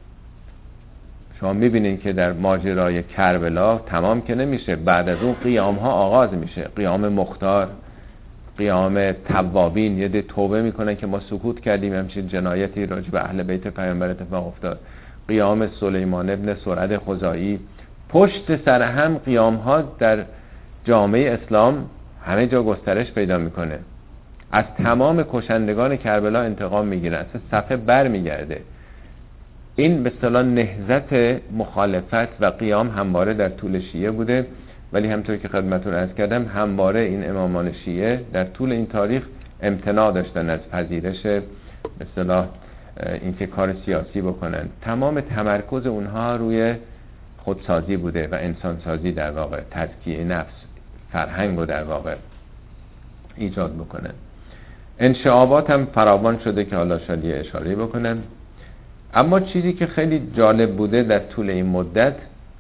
شما میبینید که در ماجرای کربلا تمام که نمیشه، بعد از اون قیام ها آغاز میشه، قیام مختار، قیام توابین، یه ده توبه میکنن که ما سکوت کردیم، همچین جنایتی راجع به اهل بیت پیامبر اتفاق افتاد، قیام سلیمان ابن سرد خزاعی، پشت سر هم قیام ها در جامعه اسلام همه جا گسترش پیدا میکنه. از تمام کشندگان کربلا انتقام میگیرن، اصلا صفحه بر میگرده. این به اصطلاح نهضت مخالفت و قیام همواره در طول شیعه بوده، ولی همطور که خدمتتون عرض کردم همواره این امامان شیعه در طول این تاریخ امتناع داشتن از پذیرش به اصطلاح اینکه کار سیاسی بکنن. تمام تمرکز اونها روی خودسازی بوده و انسانسازی، در واقع تزکیه نفس، فرهنگ رو در واقع ایجاد بکنن. انشعابات هم فراوان شده که حالا شاید یه اشاره بکنم. اما چیزی که خیلی جالب بوده در طول این مدت،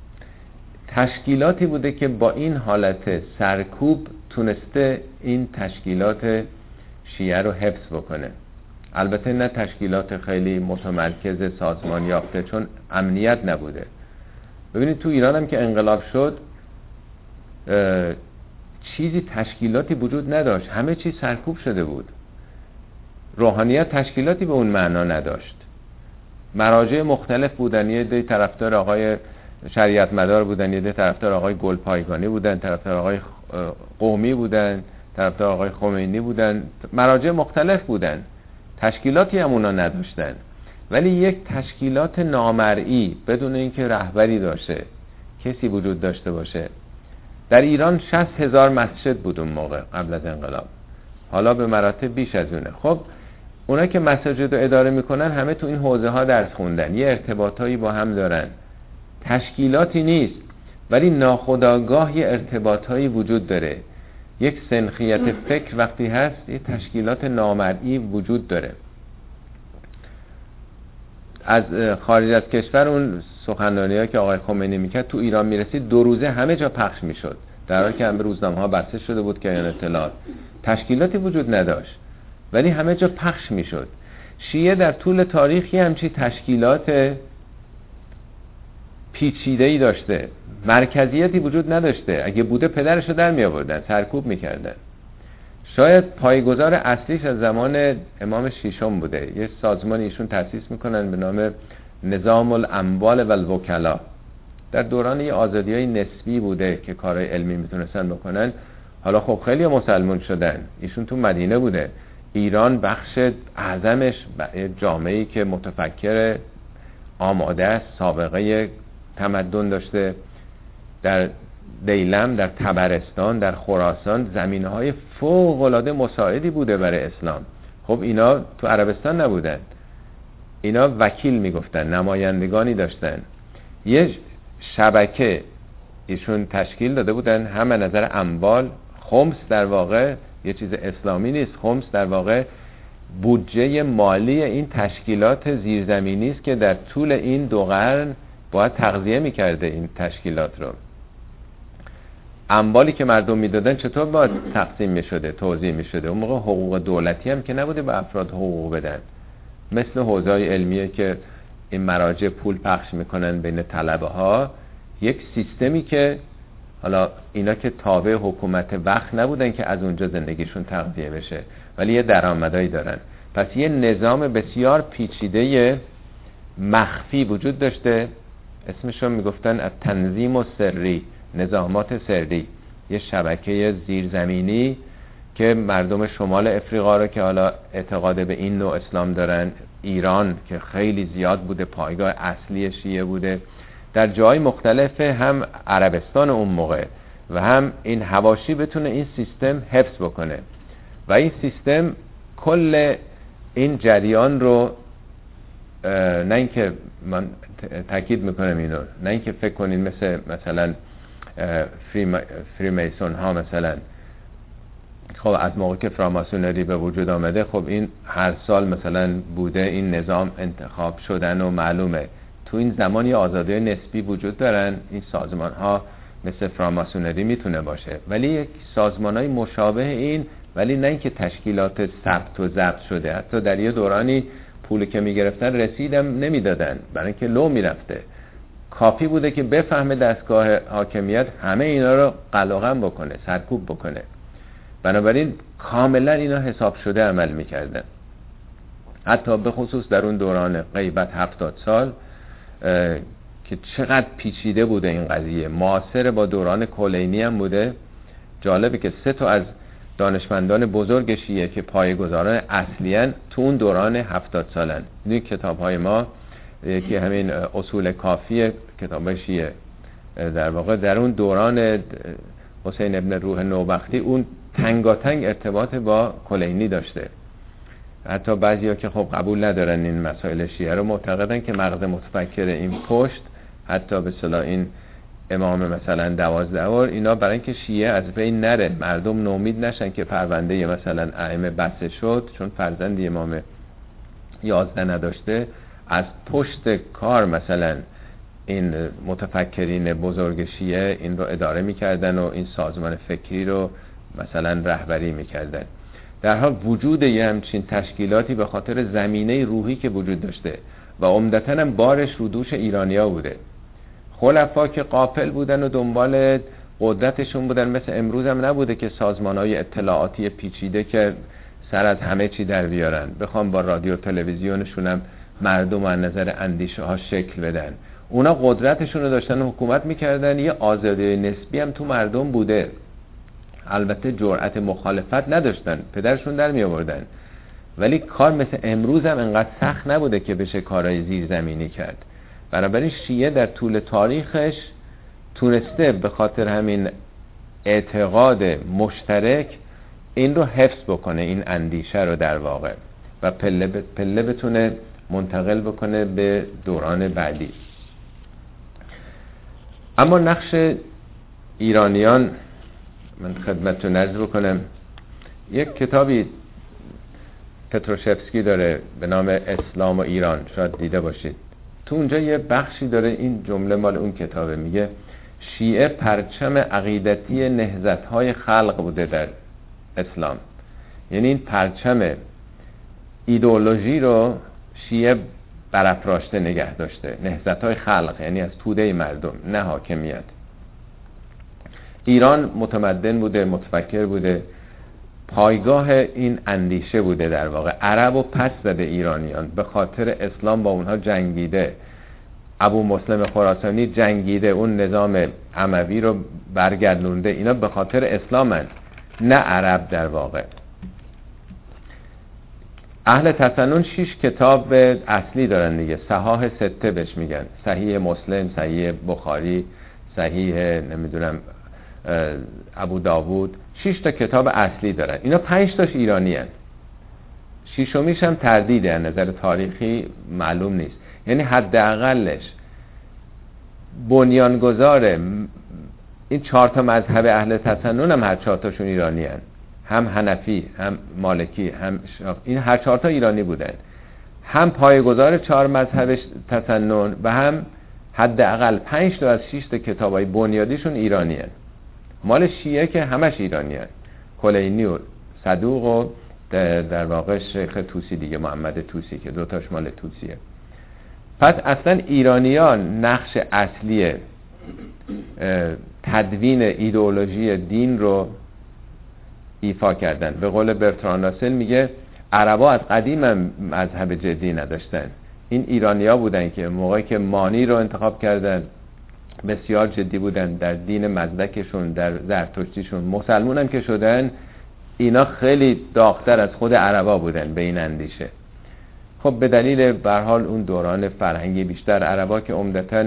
تشکیلاتی بوده که با این حالت سرکوب تونسته این تشکیلات شیعه رو حفظ بکنه. البته نه تشکیلات خیلی متمرکز سازمان یافته، چون امنیت نبوده. ببینید تو ایران هم که انقلاب شد چیزی تشکیلاتی وجود نداشت، همه چیز سرکوب شده بود. روحانیت تشکیلاتی به اون معنا نداشت. مراجع مختلف بودن، یه عده طرفدار آقای شریعت مدار بودن، یه عده طرفدار آقای گلپایگانی بودن، طرفدار آقای قومی بودن، طرفدار آقای خمینی بودن، مراجع مختلف بودن، تشکیلاتی هم اونا نداشتن. ولی یک تشکیلات نامرئی بدون اینکه رهبری داشته، کسی وجود داشته باشه. در ایران 60,000 مسجد بود اون موقع قبل از انقلاب، حالا به مراتب بیش از اونه. خب اونا که مساجد رو اداره میکنن همه تو این حوزه ها درس خوندن، یه ارتباطایی با هم دارن، تشکیلاتی نیست ولی ناخودآگاه یه ارتباطایی وجود داره. یک سنخیت فکر وقتی هست، یه تشکیلات نامرئی وجود داره. از خارج از کشور اون سخنرانی‌ها که آقای خمینی میکرد تو ایران میرسید 2 روزه همه جا پخش میشد، در حالی که همه روزنامه‌ها بسته شده بود که این اطلاعات، تشکیلاتی وجود نداشت ولی همه جا پخش میشد. شیعه در طول تاریخی همچی تشکیلات پیچیده‌ای داشته، مرکزیتی وجود نداشته. اگه بوده پدرشو در می آوردن، سرکوب میکردن. شاید پایه‌گذار اصلیش از زمان امام ششم بوده. یه سازمان ایشون تأسیس میکنن به نام نظام الاموال و الوکلا. در دوران یه آزادی‌های نسبی بوده که کارهای علمی میتونستن بکنن. حالا خب خیلی مسلمان شدن. ایشون تو مدینه بوده. ایران بخش اعظمش جامعه‌ای که متفکر آماده است، سابقه تمدن داشته. در دیلم، در طبرستان، در خراسان زمینه‌های فوق‌العاده مساعدی بوده برای اسلام. خب اینا تو عربستان نبودن. اینا وکیل میگفتن، نمایندگانی داشتن. یه شبکه ایشون تشکیل داده بودن، هم از نظر اموال. خمس در واقع یه چیز اسلامی نیست. خمس در واقع بودجه مالی این تشکیلات زیرزمینی است که در طول این 2 قرن باید تغذیه میکرده این تشکیلات رو. اموالی که مردم میدادن چطور باید تقسیم میشده، توزیع میشده؟ اون موقع حقوق دولتی هم که نبوده به افراد حقوق بدن، مثل حوزه‌های علمیه که این مراجع پول پخش میکنن بین طلبه ها. یک سیستمی که حالا اینا که تابع حکومت وقت نبودن که از اونجا زندگیشون تغذیه بشه، ولی یه درآمدایی دارن. پس یه نظام بسیار پیچیده مخفی وجود داشته، اسمشون میگفتن التنظیم السری، نظامات سری. یه شبکه زیرزمینی که مردم شمال افریقا رو که حالا اعتقاد به این نوع اسلام دارن، ایران که خیلی زیاد بوده، پایگاه اصلی شیعه بوده، در جای مختلف هم عربستان اون موقع و هم این حواشی بتونه این سیستم حفظ بکنه. و این سیستم کل این جریان رو، نه اینکه من تاکید میکنم اینو، نه اینکه فکر کنین مثلا فری میسون ها مثلا، خب از موقع که فراماسونری به وجود آمده، خب این هر سال مثلا بوده این نظام انتخاب شدن و معلومه. تو این زمان یه آزادی نسبی وجود دارن. این سازمان ها مثل فراماسونری میتونه باشه، ولی یک سازمان های مشابه این، ولی نه اینکه تشکیلات ثبت و ضبط شده. حتی در یه دورانی پولی که میگرفتن رسیدم نمیدادن، برای اینکه لو میرفته. کافی بوده که بفهمه دستگاه حاکمیت همه اینا رو قلقم بکنه، سرکوب بکنه. بنابراین کاملا اینا حساب شده عمل میکردن. حتی به خصوص در اون دوران غیبت 70 سال که چقدر پیچیده بوده این قضیه، معاصر با دوران کلینی هم بوده. جالبه که 3 تا از دانشمندان بزرگ شیعه که پایه‌گذاران اصلیان تو اون دوران 70 سالن. این کتاب‌های ما که همین اصول کافی کتاب شیعه در واقع در اون دوران حسین ابن روح نوبختی اون تنگاتنگ ارتباط با کلینی داشته. حتی بعضیا که خب قبول ندارن این مسائل شیعه رو، معتقدن که مغز متفکر این پشت، حتی به اصطلاح این امام مثلا 12 اینا برای اینکه شیعه از بین نره، مردم نومید نشن که پرونده مثلا ائمه بسته شد چون فرزند امام 11 نداشته، از پشت کار مثلا این متفکرین بزرگ شیعه این رو اداره میکردن و این سازمان فکری رو مثلا رهبری میکردن. در حال وجود یه همچین تشکیلاتی به خاطر زمینه روحی که وجود داشته و عمدتاً هم بارش رو دوش ایرانیا بوده. خلفا که غافل بودن و دنبال قدرتشون بودن، مثل امروز هم نبوده که سازمان‌های اطلاعاتی پیچیده که سر از همه چی در بیارن بخوام با رادیو تلویزیونشون هم مردم از نظر اندیشه ها شکل بدن. اونا قدرتشون رو داشتن و حکومت میکردن. یه آزادی نسبی هم تو مردم بوده، البته جرأت مخالفت نداشتن، پدرشون در می آوردن، ولی کار مثل امروز هم انقدر سخت نبوده که بشه کارهای زیرزمینی کرد. بنابراین شیعه در طول تاریخش تونسته به خاطر همین اعتقاد مشترک این رو حفظ بکنه، این اندیشه رو در واقع، و پله به پله بتونه منتقل بکنه به دوران بعدی. اما نقش ایرانیان، من خدمتتون عرض بکنم، یک کتابی پتروشفسکی داره به نام اسلام و ایران، شاید دیده باشید. تو اونجا یه بخشی داره، این جمله مال اون کتابه، میگه شیعه پرچم عقیدتی نهضت‌های خلق بوده در اسلام. یعنی این پرچم ایدئولوژی رو شیعه برافراشته نگه داشته، نهضت‌های خلق، یعنی از توده مردم، نه حاکمیت. ایران متمدن بوده، متفکر بوده، پایگاه این اندیشه بوده. در واقع عرب و پس زده ایرانیان، به خاطر اسلام با اونها جنگیده. ابو مسلم خراسانی جنگیده، اون نظام اموی رو برگردونده. اینا به خاطر اسلامن، نه عرب. در واقع اهل تسنن 6 کتاب اصلی دارن دیگه، صحاح سته بهش میگن، صحیح مسلم، صحیح بخاری، صحیح نمیدونم ابو داوود، 6 تا کتاب اصلی دارن. اینا 5 تاش ایرانی هن. ششمیش هم تردیده، از نظر تاریخی معلوم نیست. یعنی حداقلش بنیانگذار این 4 تا مذهب اهل تسنن هم هر 4 تاشون ایرانی هن. هم حنفی، هم مالکی، هم شافعی، این هر 4 تا ایرانی بودن. هم پایه‌گذار 4 مذهب تسنن و هم حداقل 5 تا از 6 تا کتابای بنیادیشون ایرانی هن. مال شیعه که همش ایرانی هن. کلینی و صدوق و در واقع شیخ توسی دیگه، محمد توسی، که 2 تاش مال توسیه. پس اصلا ایرانیان نقش اصلی تدوین ایدئولوژی دین رو ایفا کردن. به قول برتراند راسل میگه عربا از قدیم هم مذهب جدی نداشتن، این ایرانیا بودن که موقعی که مانی رو انتخاب کردن بسیار جدی بودن در دین مزدکشون، در زرتشتیشون. مسلمون هم که شدن، اینا خیلی داغ‌تر از خود عربا بودن به این اندیشه. خب به دلیل به هر حال اون دوران فرهنگی بیشتر، عربا که عمدتاً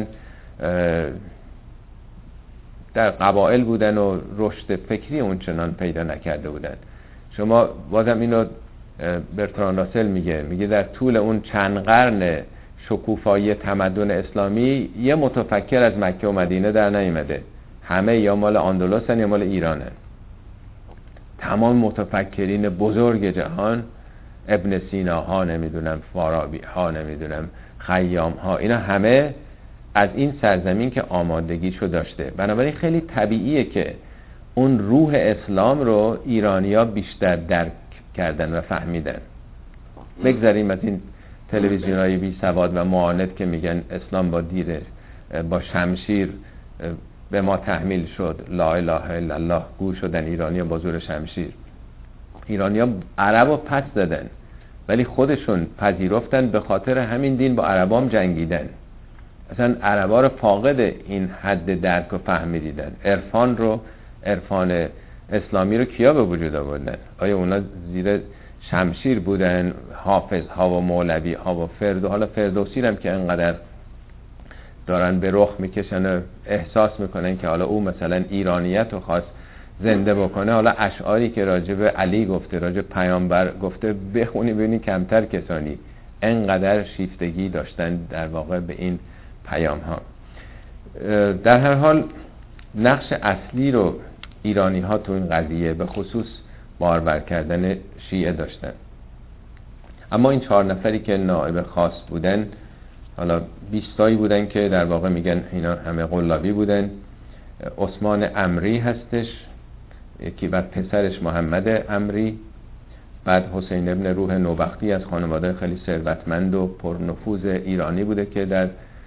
در قبایل بودن و رشد فکری اون چنان پیدا نکرده بودن. شما بازم اینو برتراند راسل میگه در طول اون چند قرن شکوفایی تمدن اسلامی یه متفکر از مکه و مدینه در نیامده. همه یا مال اندلسن یا مال ایرانن. تمام متفکرین بزرگ جهان، ابن سینا ها، نمیدونم فارابی ها، نمیدونم خیام ها، اینا همه از این سرزمین که آمادگیشو داشته. بنابراین خیلی طبیعیه که اون روح اسلام رو ایرانیا بیشتر درک کردن و فهمیدن. بگذاریم از این تلویزیونای بی سواد و معاند که میگن اسلام با شمشیر به ما تحمیل شد، لا اله الا الله گو شدن ایرانیا با زور شمشیر. ایرانیا عربو پس دادن، ولی خودشون پذیرفتن، به خاطر همین دین با عربام جنگیدن. اصلا عربا رو فاقد این حد درک و فهم دیدن. عرفان اسلامی رو کیا به وجود آوردن؟ آیا اونا زیر شمشیر بودن؟ حافظ ها و مولوی ها و حالا فردوسی هم که انقدر دارن به رخ میکشن و احساس میکنن که حالا او مثلا ایرانیت رو خواست زنده بکنه، حالا اشعاری که راجب علی گفته، راجب پیامبر گفته، بخونی ببینی کمتر کسانی انقدر شیفتگی داشتن در واقع به این پیام ها. در هر حال نقش اصلی رو ایرانی ها تو این قضیه به خصوص بارور کردن شیعه داشتن. اما این 4 نفری که نائب خاص بودن، حالا 20 تایی بودن که در واقع میگن اینا همه قلابی بودن. عثمان امری هستش، یکی بعد پسرش محمد امری، بعد حسین ابن روح نوبختی از خانواده خیلی ثروتمند و پرنفوذ ایرانی بوده که در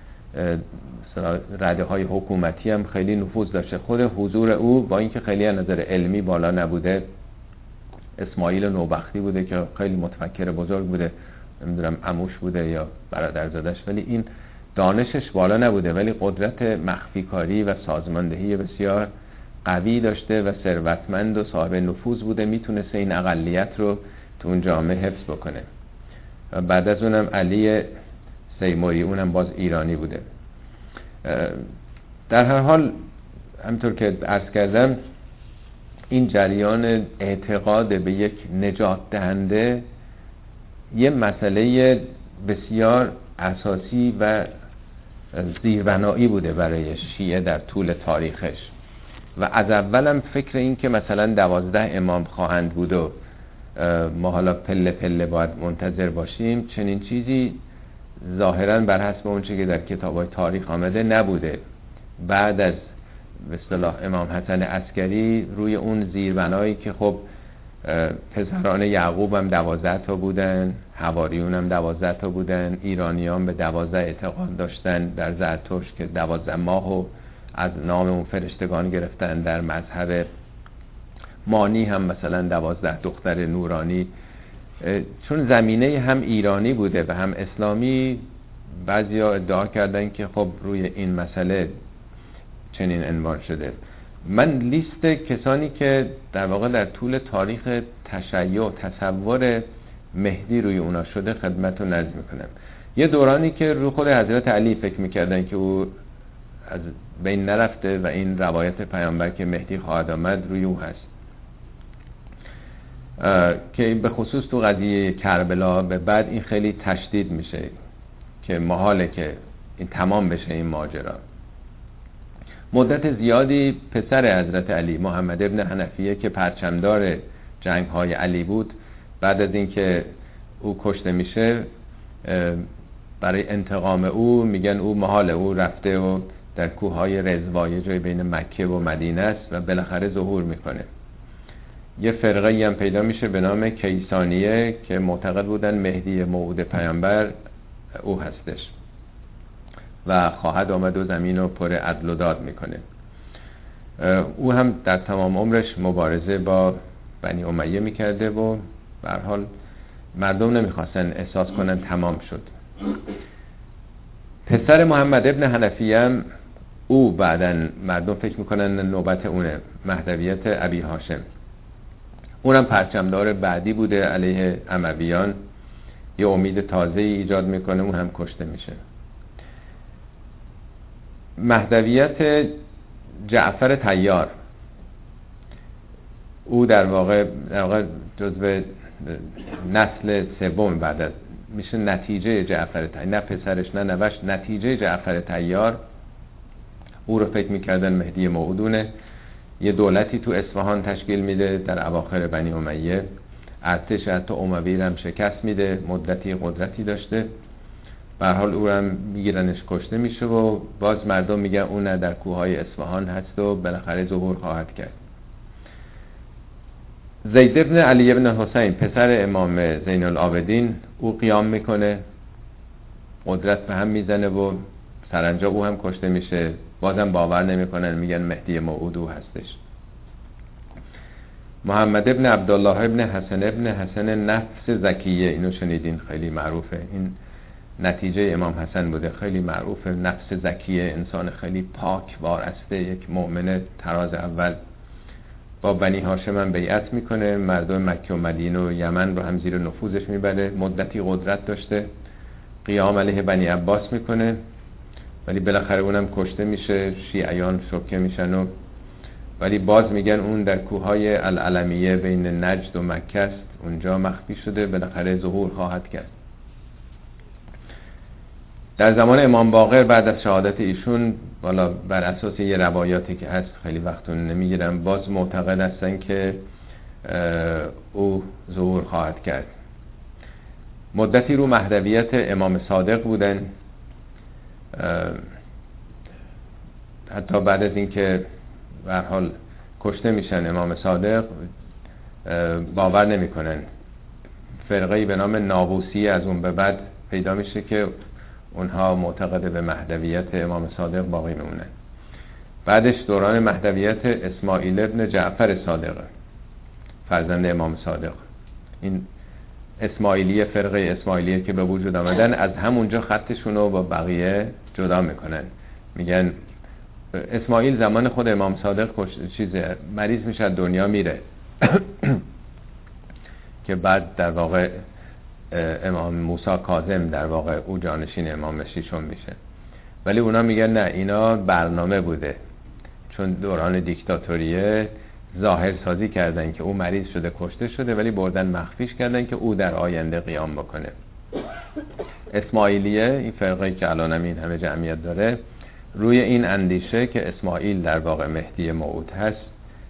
رده های حکومتی هم خیلی نفوذ داشته. خود حضور او با اینکه خیلی از نظر علمی بالا نبوده، اسماعیل نوبختی بوده که خیلی متفکر بزرگ بوده، نمیدونم عموش بوده یا برادرزادش، ولی این دانشش بالا نبوده، ولی قدرت مخفی کاری و سازماندهی بسیار قوی داشته و ثروتمند و صاحب نفوذ بوده، میتونسته این اقلیت رو تو اون جامعه حفظ بکنه. و بعد از اونم علی سیموری، اونم باز ایرانی بوده. در هر حال همطور که عرض کردم، این جریان اعتقاد به یک نجات دهنده یه مسئله بسیار اساسی و زیربنایی بوده برای شیعه در طول تاریخش. و از اولم فکر این که مثلا 12 امام خواهند بود و ما حالا پله پله باید منتظر باشیم، چنین چیزی ظاهراً بر حسب اونچه که در کتاب‌های تاریخ آمده نبوده. بعد از به اصطلاح امام حسن عسکری روی اون زیربنایی که خب پسران یعقوب هم 12 تا بودن، حواریون هم 12 تا بودن، ایرانیان به 12 اعتقاد داشتن در زرتشت که 12 ماهو از نام اون فرشتگان گرفتن. در مذهب مانی هم مثلا 12 دختر نورانی. چون زمینه هم ایرانی بوده و هم اسلامی، بعضیا ادعا کردن که خب روی این مسئله چنین عنوان شده. من لیست کسانی که در واقع در طول تاریخ تشیع تصور مهدی روی اونا شده خدمت رو نرز میکنم. یه دورانی که رو خود حضرت علی فکر میکردن که او از بین نرفته و این روایت پیامبر که مهدی خواهد آمد روی او هست، که به خصوص تو قضیه کربلا به بعد این خیلی تشدید میشه که محاله که این تمام بشه این ماجرا. مدت زیادی پسر حضرت علی محمد ابن حنفیه که پرچمدار جنگ های علی بود، بعد از اینکه او کشته میشه برای انتقام او میگن او محاله، او رفته و در کوههای رضوا جای بین مکه و مدینه است و بالاخره ظهور میکنه. یه فرقه هم پیدا میشه به نام کیسانیه که معتقد بودن مهدی موعود پیامبر او هستش و خواهد آمد و زمین رو پر عدل و داد میکنه. او هم در تمام عمرش مبارزه با بنی امیه میکرده و به هر حال مردم نمیخواستن احساس کنن تمام شد. پسر محمد ابن حنفیه هم او بعدن مردم فکر میکنن نوبت اونه، مهدویت ابی هاشم. اونم پرچمدار بعدی بوده علیه امویان، یه امید تازه ایجاد میکنه، اون هم کشته میشه. مهدویت جعفر طیار، او در واقع جزو نسل سوم بعد از میشه نتیجه جعفر طیار، نه پسرش نه نوش، نتیجه جعفر طیار. او رو فکر میکردن مهدی موعودونه. یه دولتی تو اصفهان تشکیل میده در اواخر بنی امیه، ارتش حتی اموی هم شکست میده، مدتی قدرتی داشته. به هر حال او هم میگیرنش، کشته میشه و باز مردم میگن اون نه در کوههای اصفهان هست و بالاخره ظهور خواهد کرد. زید ابن علی ابن حسین پسر امام زین العابدین، او قیام میکنه، قدرت به هم میزنه و سرانجام او هم کشته میشه. بازم باور نمیکنن، میگن مهدی موعود او هستش. محمد ابن عبدالله ابن حسن نفس زکیه، اینو شنیدین، خیلی معروفه، این نتیجه امام حسن بوده، خیلی معروفه. نفس زکیه، انسان خیلی پاک وارسته، یک مؤمن تراز اول. با بنی هاشم هم بیعت میکنه، مردم مکه و مدینه و یمن رو هم زیر نفوذش میبره. مدتی قدرت داشته، قیام علیه بنی عباس میکنه، ولی بالاخره اونم کشته میشه، شیعیان شوکه میشن و ولی باز میگن اون در کوههای العلمیه بین نجد و مکه است، اونجا مخفی شده، بالاخره ظهور خواهد کرد. در زمان امام باقر بعد از شهادت ایشون، والا بر اساس یه روایاتی که هست، خیلی وقتون نمیگیرم، باز معتقد هستن که او ظهور خواهد کرد. مدتی رو مهدویت امام صادق بودن، حتی بعد از اینکه به هر حال کشته میشن امام صادق، باور نمیکنن. فرقه‌ای به نام نابوسی از اون به بعد پیدا میشه که اونها معتقد به مهدویت امام صادق باقی میمونن. بعدش دوران مهدویت اسماعیل ابن جعفر صادق، فرزند امام صادق. این اسماعیلیه، فرقه اسماعیلیه که به وجود آمدن، از همونجا خطشون رو با بقیه جدا میکنن. میگن اسماعیل زمان خود امام صادق مریض میشه، دنیا میره که بعد در واقع امام موسی کاظم در واقع او جانشین امام ششم میشه. ولی اونا میگن نه، اینا برنامه بوده، چون دوران دیکتاتوریه ظاهر سازی کردن که او مریض شده، کشته شده، ولی بردن مخفیش کردن که او در آینده قیام بکنه. اسماعیلیه، این فرقه‌ای که الان این همه جمعیت داره، روی این اندیشه که اسماعیل در واقع مهدی موعود هست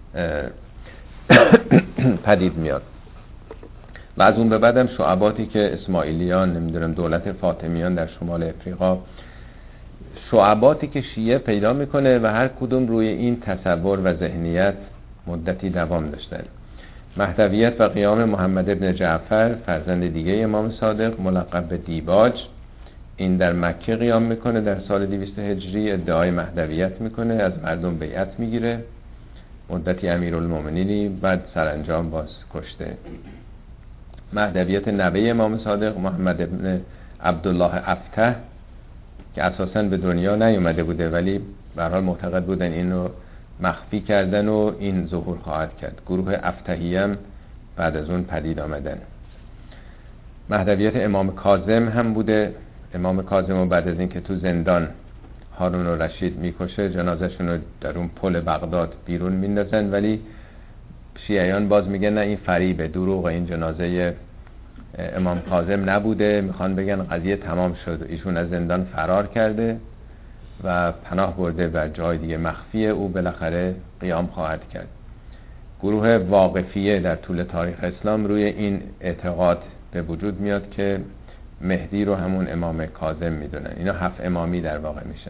پدید میاد. و از اون به بعدم شعباتی که اسماعیلیان، نمیدونم دولت فاطمیان در شمال افریقا، شعباتی که شیعه پیدا میکنه و هر کدوم روی این تصور و ذهنیت مدتی دوام داشتن. مهدویت و قیام محمد ابن جعفر فرزند دیگه امام صادق ملقب به دیباج، این در مکه قیام میکنه در سال 200 هجری، ادعای مهدویت میکنه، از مردم بیعت میگیره، مدتی امیرالمومنینی، بعد سرانجام باز کشته. مهدویت نوه امام صادق محمد ابن عبدالله افته که اساساً به دنیا نیومده بوده ولی به هر حال معتقد بودن اینو مخفی کردن و این ظهور خواهد کرد. گروه افتحی هم بعد از اون پدید آمدن. مهدویت امام کاظم هم بوده. امام کاظم رو بعد از این که تو زندان هارون الرشید میکشه، جنازه‌شون رو در اون پل بغداد بیرون میندازن، ولی شیعیان باز میگن نه این فریبه، دروغ، این جنازه امام کاظم نبوده، میخوان بگن قضیه تمام شد، ایشون از زندان فرار کرده و پناه برده و جای دیگه مخفیه، او بالاخره قیام خواهد کرد. گروه واقفیه در طول تاریخ اسلام روی این اعتقاد به وجود میاد که مهدی رو همون امام کاظم میدونن. اینا 7 امامی در واقع میشن.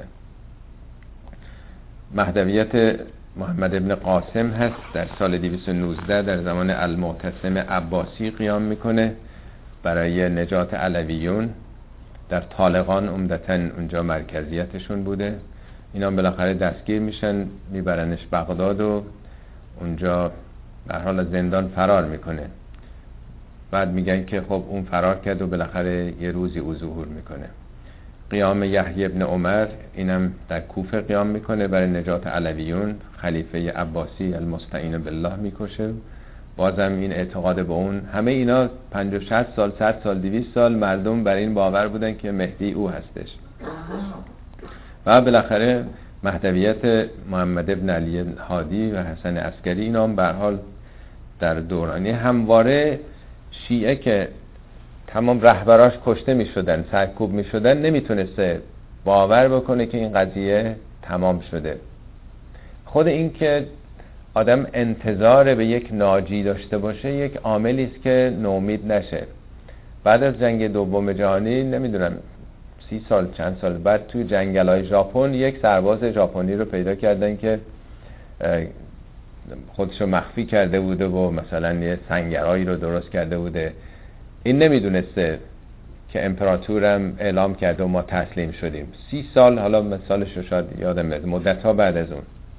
مهدویت محمد ابن قاسم هست، در سال 219 در زمان المعتصم عباسی قیام میکنه برای نجات علویون. در طالقان عمدتاً اونجا مرکزیتشون بوده. اینا بالاخره دستگیر میشن، میبرنش بغداد و اونجا به هر حال از زندان فرار میکنه. بعد میگن که خب اون فرار کرد و بالاخره یه روزی او ظهور میکنه. قیام یحیی ابن عمر، اینم در کوفه قیام میکنه برای نجات علویون، خلیفه عباسی المستعین بالله میکشه. بازم این اعتقاد به اون، همه اینا 50 60 سال 100 سال 200 سال مردم بر این باور بودن که مهدی او هستش. و بالاخره مهدویت محمد ابن علی هادی و حسن عسکری، اینا هم به هر حال در دورانی همواره شیعه که تمام رهبراش کشته می شدن، سرکوب می شدن، نمیتونسته باور بکنه که این قضیه تمام شده. خود این که آدم انتظار به یک ناجی داشته باشه یک عاملی است که نومید نشه. بعد از جنگ دوم جهانی، نمیدونم 30 سال چند سال بعد، توی جنگل‌های ژاپن یک سرباز ژاپنی رو پیدا کردن که خودشو مخفی کرده بوده و مثلا یه سنگرایی رو درست کرده بوده. این نمیدونسته که امپراتورم اعلام کرده و ما تسلیم شدیم. 30 سال، حالا مثالش رو شاید یادم میاد، مدت‌ها بعد از اون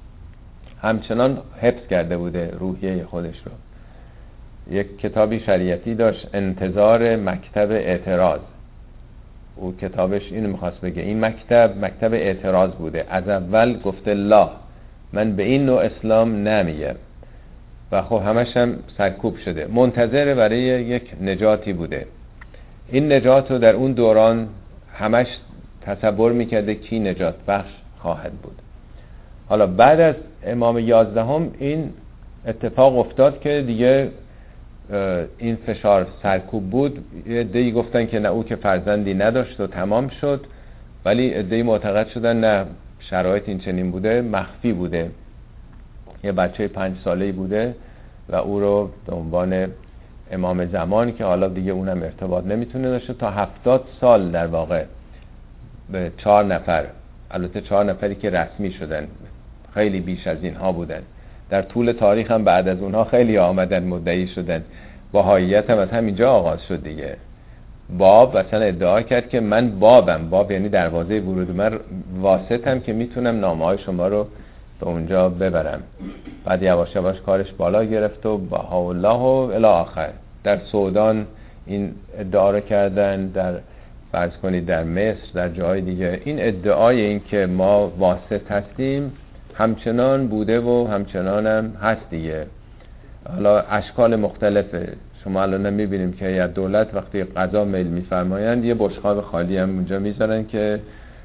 همچنان حفظ کرده بوده روحیه خودش رو. یک کتابی شریعتی داشت، انتظار مکتب اعتراض. او کتابش اینو میخواست بگه، این مکتب اعتراض بوده. از اول گفته لا، من به این نوع اسلام نمیگم، و خب همش هم سرکوب شده، منتظر برای یک نجاتی بوده. این نجات رو در اون دوران همش تصور میکرده کی نجات بخش خواهد بود. حالا بعد از امام 11 این اتفاق افتاد که دیگه این فشار سرکوب بود. یه عده‌ای گفتن که نه، او که فرزندی نداشت و تمام شد، ولی عده‌ای معتقد شدن نه، شرایط این چنین بوده، مخفی بوده، یه بچه 5 ساله‌ای بوده و او رو به عنوان امام زمان، که حالا دیگه اونم ارتباط نمیتونه داشته، تا 70 سال در واقع به 4 نفر، البته 4 نفری که رسمی شدن، خیلی بیش از اینها بودن. در طول تاریخ هم بعد از اونها خیلی آمدن مدعی شدن. بهاییت هم از همینجا آغاز شد دیگه. باب مثلا ادعا کرد که من بابم، باب یعنی دروازه ورود، من واسطم که میتونم نامه‌های شما رو به اونجا ببرم. بعد یواش یواش کارش بالا گرفت و بهاءالله و الی آخر. در سودان این ادعا رو کردن، در فرض کنید در مصر، در جای دیگه. این ادعای این که ما واسط هستیم همچنان بوده و همچنان هم هست دیگه. حالا اشکال مختلفه. شما الان میبینیم که یا دولت وقتی قضا میل میفرمایند یه بشقاب خالی هم اونجا میذارن که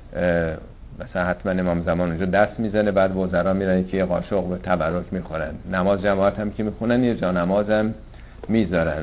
مثلا حتما امام زمان اونجا دست میزنه، بعد وزرا میرن که یه قاشق به تبرک میخورن. نماز جماعت هم که میخونن یه جا نماز هم میذارن.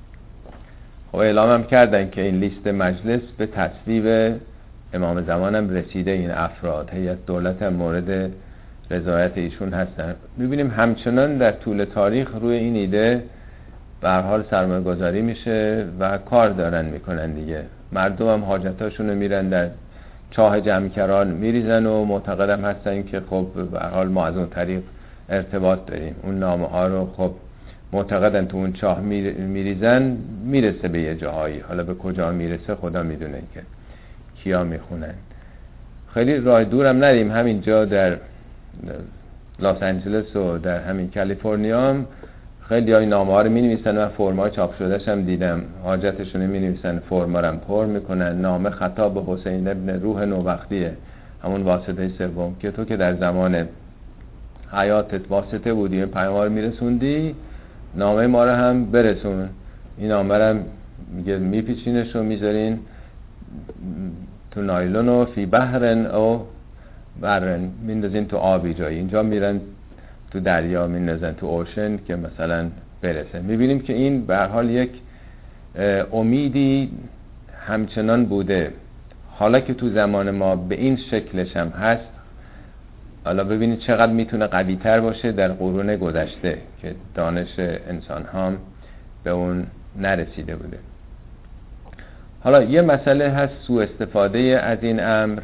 خب اعلام هم کردن که این لیست مجلس به تصویب امام زمان هم رسیده. این افراد هیئت دولت هم مورد رضایت ایشون هستن. میبینیم همچنان در طول تاریخ روی این ایده به هر حال سرمایه گذاری میشه و کار دارن میکنن دیگه. مردم هم حاجتاشون رو میرن در چاه جمعکران میریزن و معتقدم هستن که خب به هر حال ما از اون طریق ارتباط داریم. اون نامه ها رو خب معتقدن تو اون چاه میریزن میرسه به یه جاهایی. حالا به کجا میرسه خدا میدونه که کیا میخونن. خیلی راه دورم نریم، همینجا در لس آنجلس و در همین کالیفرنیا هم خیلی های نامه ها رو می نویسن و فرمای چاپ شدهش هم دیدم، حاجتشون می نویسن، فرما رو پر میکنن. نامه خطاب به حسین ابن روح نوبختیه، همون واسطه سوم، که تو که در زمان حیاتت واسطه بودی پیام رو میرسوندی، نامه ما رو هم برسون. این نامه رو میگه میپیچینش و میذارین تو نایلون و فی بحرن او برن، میندازین تو آبی جایی، اینجا میرن تو دریا میندازن تو اوشن که مثلا برسه. میبینیم که این به هر حال یک امیدی همچنان بوده، حالا که تو زمان ما به این شکلش هم هست. حالا ببینید چقدر میتونه قوی تر باشه در قرون گذشته که دانش انسان هم به اون نرسیده بوده. حالا یه مسئله هست سوء استفاده از این امر.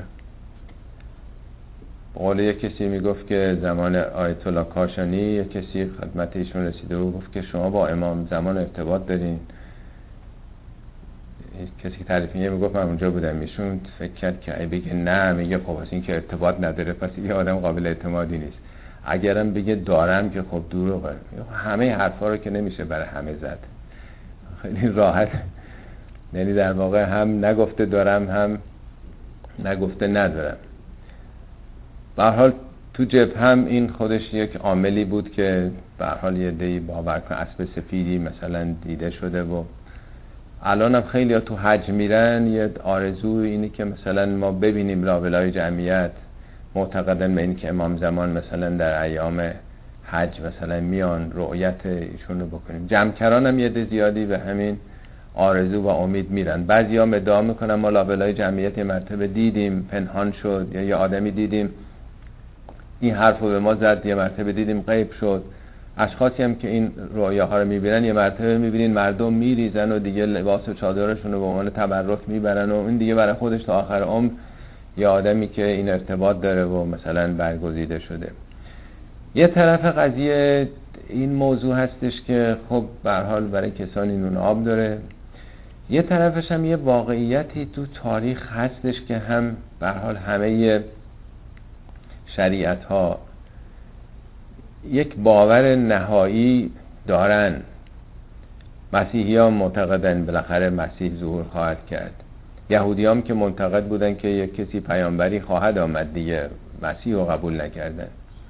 قول یک کسی میگفت که زمان آیت الله کاشانی یک کسی خدمت ایشون رسیده و گفت که شما با امام زمان ارتباط دارین. کسی که تعریف میگفت من اونجا بودم، ایشون فکر کرد که بگه نه، میگه خب از این که ارتباط نداره پس یه آدم قابل اعتمادی نیست. اگرم بگه دارم که خب دروغه. همه حرفا رو که نمیشه برای همه زد، خیلی راحت، یعنی در واقع هم نگفته دارم هم نگفته ندارم. به هر حال تو جبهه هم این خودش یک عاملی بود که به هر حال یه عده‌ای باور کن اسب سفیدی مثلا دیده شده و الان هم خیلی ها تو حج میرن، یه آرزو اینه که مثلا ما ببینیم لابلای جمعیت معتقدن به این که امام زمان مثلا در ایام حج مثلا میان رؤیت ایشون رو بکنیم. جمعکران هم یه عده زیادی به همین آرزو و امید میرن. بعضی ها ادعا میکنن ما لابلای جمعیت یه مرتبه دیدیم پنهان شد، یا یه آدمی دیدیم این حرف رو به ما زد، یه مرتبه دیدیم غیب شد. اشخاصی هم که این رؤیاها رو میبینن یه مرتبه میبینین مردم میریزن و دیگه لباس و چادرشون رو به عنوان تبرک میبرن و این دیگه برای خودش تا آخر عمر یه آدمی که این ارتباط داره و مثلا برگزیده شده. یه طرف قضیه این موضوع هستش که خب به هر حال برای کسانی نون آب داره. یه طرفش هم یه واقعیتی تو تاریخ هستش که هم به هر حال همه شریعت ها یک باور نهایی دارن. مسیحی ها معتقدن بالاخره مسیح ظهور خواهد کرد. یهودی هم که معتقد بودن که یک کسی پیامبری خواهد آمد دیگه، مسیح رو قبول نکردن.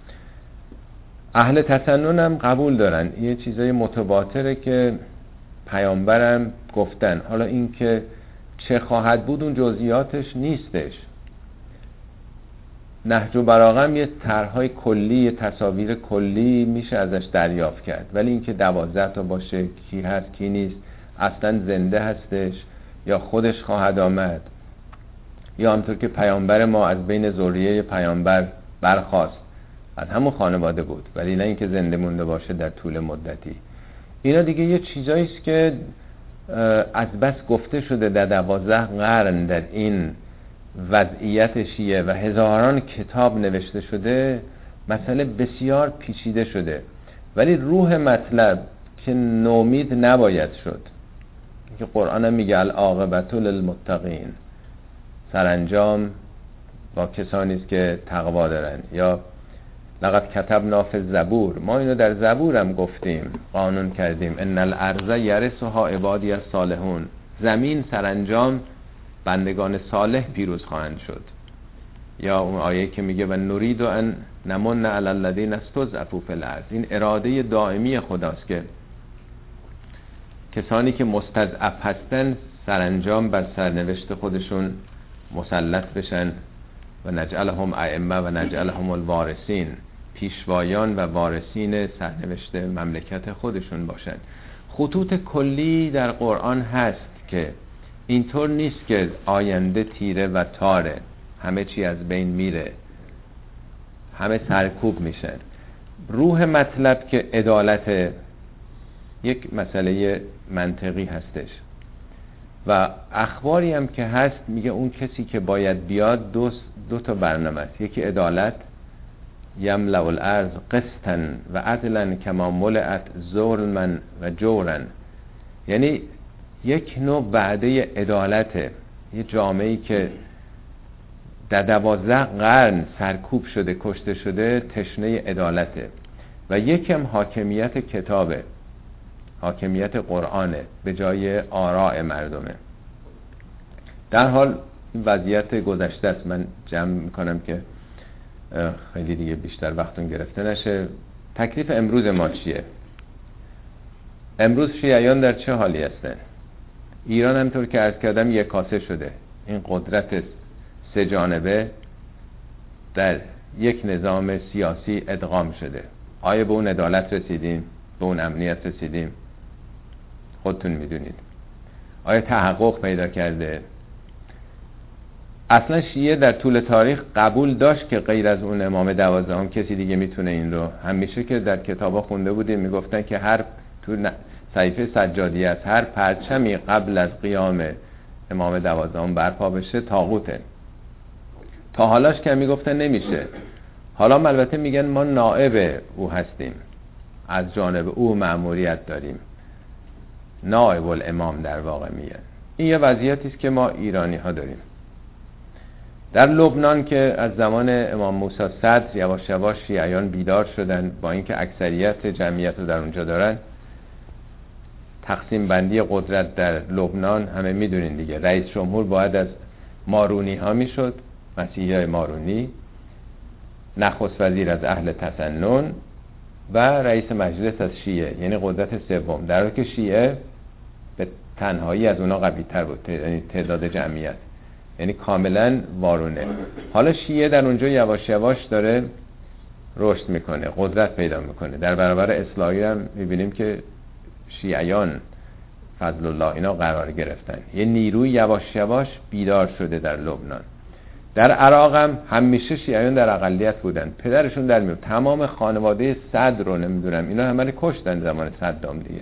اهل تسنن هم قبول دارن، یه چیزای متواتره که پیامبرم گفتن. حالا این که چه خواهد بود اون جزئیاتش نیستش. نهج البلاغه هم یه طرح‌های کلی، یه تصاویر کلی میشه ازش دریافت کرد، ولی اینکه 12 تا باشه، کی هست کی نیست، اصلا زنده هستش یا خودش خواهد آمد، یا همونطور که پیامبر ما از بین ذریه پیامبر برخاست، از همون خانواده بود ولی نه اینکه زنده مونده باشه در طول مدتی. اینا دیگه یه چیزایی است که از بس گفته شده در 12 قرن در این وضعیت شیعه و هزاران کتاب نوشته شده، مسئله بسیار پیچیده شده. ولی روح مطلب که نومید نباید شد، که قرآن هم میگه العاقبة للمتقین، سرانجام با کسانی است که تقوا دارن. یا لقد کتبنا فی الزبور، ما اینو در زبور هم گفتیم، قانون کردیم، ان الارض یرثها عبادی الصالحون، زمین سرانجام بندگان صالح پیروز خواهند شد. یا اون آیه که میگه و نرید ان نمن علی الذین استضعفوا فی الارض، این اراده دائمی خداست که کسانی که مستضعف هستن سرانجام بر سرنوشت خودشون مسلط بشن و نجعلهم ائمه و نجعلهم الوارثین، پیشوایان و وارثین سرنوشت مملکت خودشون باشن. خطوط کلی در قرآن هست که اینطور نیست که آینده تیره و تاره، همه چی از بین میره، همه سرکوب میشن. روح مطلب که عدالت یک مسئله منطقی هستش و اخباری هم که هست میگه اون کسی که باید بیاد دو تا برنامه است، یکی عدالت یملأ الارض قسطا و عدلا کما ملئت ظلما و جورا. یعنی یک نوع وعده عدالته، یه جامعه‌ای که در 12 قرن سرکوب شده، کشته شده، تشنه عدالته و یکم حاکمیت کتابه، حاکمیت قرآنه به جای آراء مردمه. در حال وضعیت گذشته است. من جمع میکنم که خیلی دیگه بیشتر وقتون گرفته نشه. تکلیف امروز ما چیه؟ امروز شیعیان در چه حالی هستن؟ ایران همطور که عرض کردم یک کاسه شده. این قدرت سه جانبه در یک نظام سیاسی ادغام شده. آیا به اون عدالت رسیدیم؟ به اون امنیت رسیدیم؟ خودتون میدونید. آیا تحقق پیدا کرده؟ اصلا شیعه در طول تاریخ قبول داشت که غیر از اون امام 12 کسی دیگه میتونه این رو؟ همیشه که در کتابا خونده بودیم میگفتن که هر تو صحیفه سجادیه است، هر پرچمی قبل از قیام امام 12 برپا بشه طاغوته. تا حالاش که میگفتن نمیشه. حالا البته میگن ما نائب او هستیم، از جانب او مأموریت داریم، نائب الامام در واقع میگن. این یه وضعیتی است که ما ایرانی ها داریم. در لبنان که از زمان امام موسی صدر یواش یواش شیعیان بیدار شدن، با اینکه اکثریت جمعیت رو در اونجا دارن، تقسیم بندی قدرت در لبنان همه میدونین دیگه. رئیس جمهور باید از مارونی ها میشد، مسیحی های مارونی، نخست وزیر از اهل تسنن و رئیس مجلس از شیعه، یعنی قدرت سوم، در حالی که شیعه به تنهایی از اونا قوی تر بود، یعنی تعداد جمعیت، یعنی کاملا وارونه. حالا شیعه در اونجا یواش یواش داره رشد میکنه، قدرت پیدا میکنه. در برابر اصلاحی هم میبینیم که شیعیان فضل الله اینا قرار گرفتن. یه نیروی یواش یواش بیدار شده در لبنان. در عراق هم همیشه شیعیان در اقلیت بودن، پدرشون در میاد. تمام خانواده صدر رو نمیدونم اینا همه کشتن زمان صدام دیگه.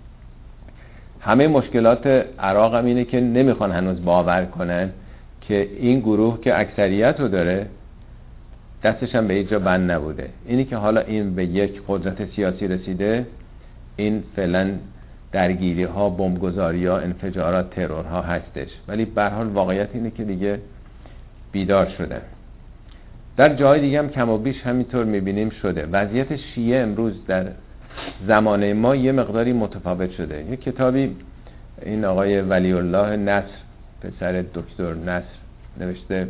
همه مشکلات عراق هم اینه که نمیخوان هنوز باور کنن که این گروه که اکثریت رو داره دستش هم به هیچ جا بند نبوده. اینی که حالا این به یک قدرت سیاسی رسیده، این فعلا درگیری ها، بمبگذاری ها، انفجارات، ترورها هستش، ولی به هر حال واقعیت اینه که دیگه بیدار شدن. در جای دیگه هم کم و بیش همینطور میبینیم شده. وضعیت شیعه امروز در زمانه ما یه مقداری متفاوت شده. یه کتابی این آقای ولی الله نصر، پسر دکتر نصر، نوشته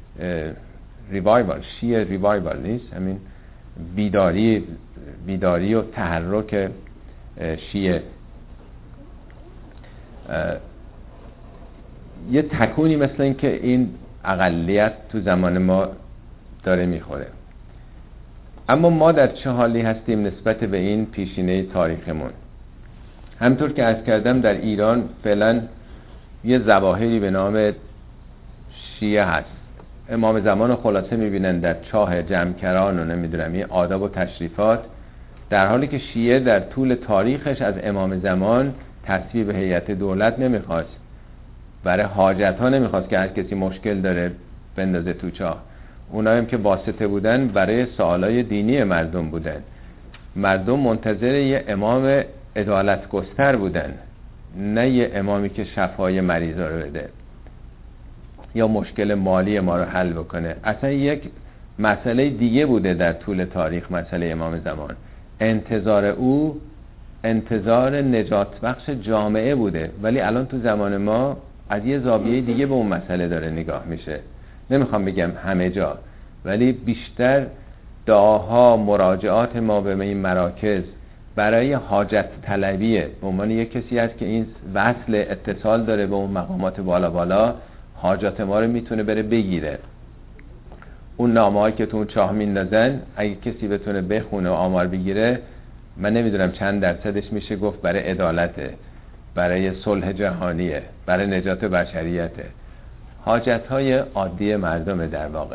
ریوایوال، شیعه ریوایوال نیست، همین بیداری و تحرک شیعه. یه تکونی مثل این که این اقلیت تو زمان ما داره میخوره. اما ما در چه حالی هستیم نسبت به این پیشینه تاریخمون؟ همطور که عرض کردم در ایران فعلا یه ظواهری به نام شیعه هست. امام زمان خلاصه میبینن در چاه جمکران و نمیدونم این آداب و تشریفات، در حالی که شیعه در طول تاریخش از امام زمان تصویب هیئت دولت نمیخواست، برای حاجت ها نمیخواست که هر کسی مشکل داره بندازه تو چاه. اونایی هم که واسطه بودن برای سوالای دینی مردم بودن. مردم منتظر یه امام عدالت گستر بودن، نه یه امامی که شفای مریضا رو بده یا مشکل مالی ما رو حل بکنه. اصلا یک مسئله دیگه بوده در طول تاریخ. مسئله امام زمان، انتظار او انتظار نجات بخش جامعه بوده، ولی الان تو زمان ما از یه زاویه دیگه به اون مسئله داره نگاه میشه. نمیخوام بگم همه جا، ولی بیشتر دعاها، مراجعات ما به این مراکز برای حاجت طلبیه. به عنوان یک کسی هست که این وصل اتصال داره به اون مقامات بالا بالا، حاجات ما رو میتونه بره بگیره. اون نامه‌هایی که تو اون چاه میندازن اگه کسی بتونه بخونه و آمار بگیره، من نمیدونم چند درصدش میشه گفت برای عدالته، برای صلح جهانیه، برای نجات بشریته. حاجت‌های عادی مردم در واقع.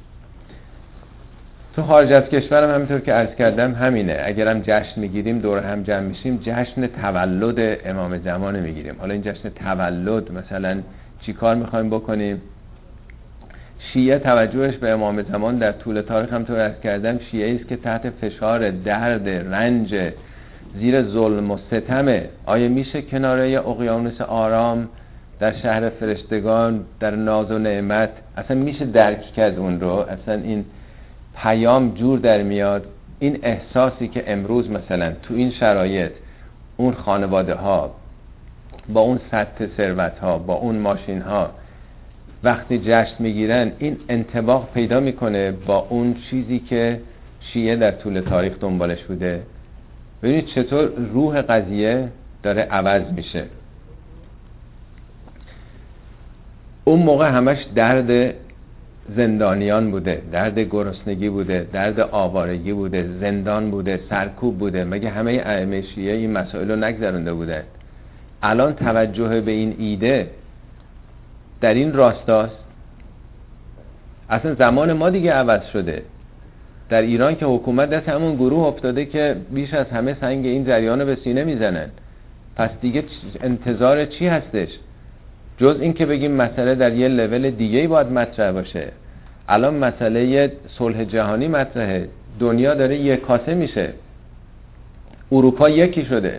تو خارج از کشورم همینطور که عرض کردم همینه. اگرم جشن میگیریم دور هم جمع میشیم، جشن تولد امام زمان میگیریم. حالا این جشن تولد مثلا چی کار میخوایم بکنیم؟ شیعه توجهش به امام زمان در طول تاریخ هم طور عرض کردم شیعه است که تحت فشار درد رنج زیر ظلم و ستمه. آیا میشه کناره یه اقیانوس آرام در شهر فرشتگان در ناز و نعمت اصلا میشه درک کرد اون رو؟ اصلا این پیام جور در میاد؟ این احساسی که امروز مثلا تو این شرایط اون خانواده ها با اون سطح ثروت ها با اون ماشین ها وقتی جشن میگیرن این انطباق پیدا میکنه با اون چیزی که شیعه در طول تاریخ دنبالش بوده. ببینید چطور روح قضیه داره عوض میشه. اون موقع همش درد زندانیان بوده، درد گرسنگی بوده، درد آوارگی بوده، زندان بوده، سرکوب بوده. مگه همه ائمه شیعه این مسائل رو نگذرونده بودن؟ الان توجه به این ایده در این راستاست. اصلا زمان ما دیگه عوض شده. در ایران که حکومت دست همون گروه افتاده که بیش از همه سنگ این جریان رو به سینه میزنن. پس دیگه انتظار چی هستش جز این که بگیم مسئله در یه لول دیگه‌ای باید مطرح باشه؟ الان مسئله صلح جهانی مطرحه. دنیا داره یک کاسه میشه، اروپا یکی شده.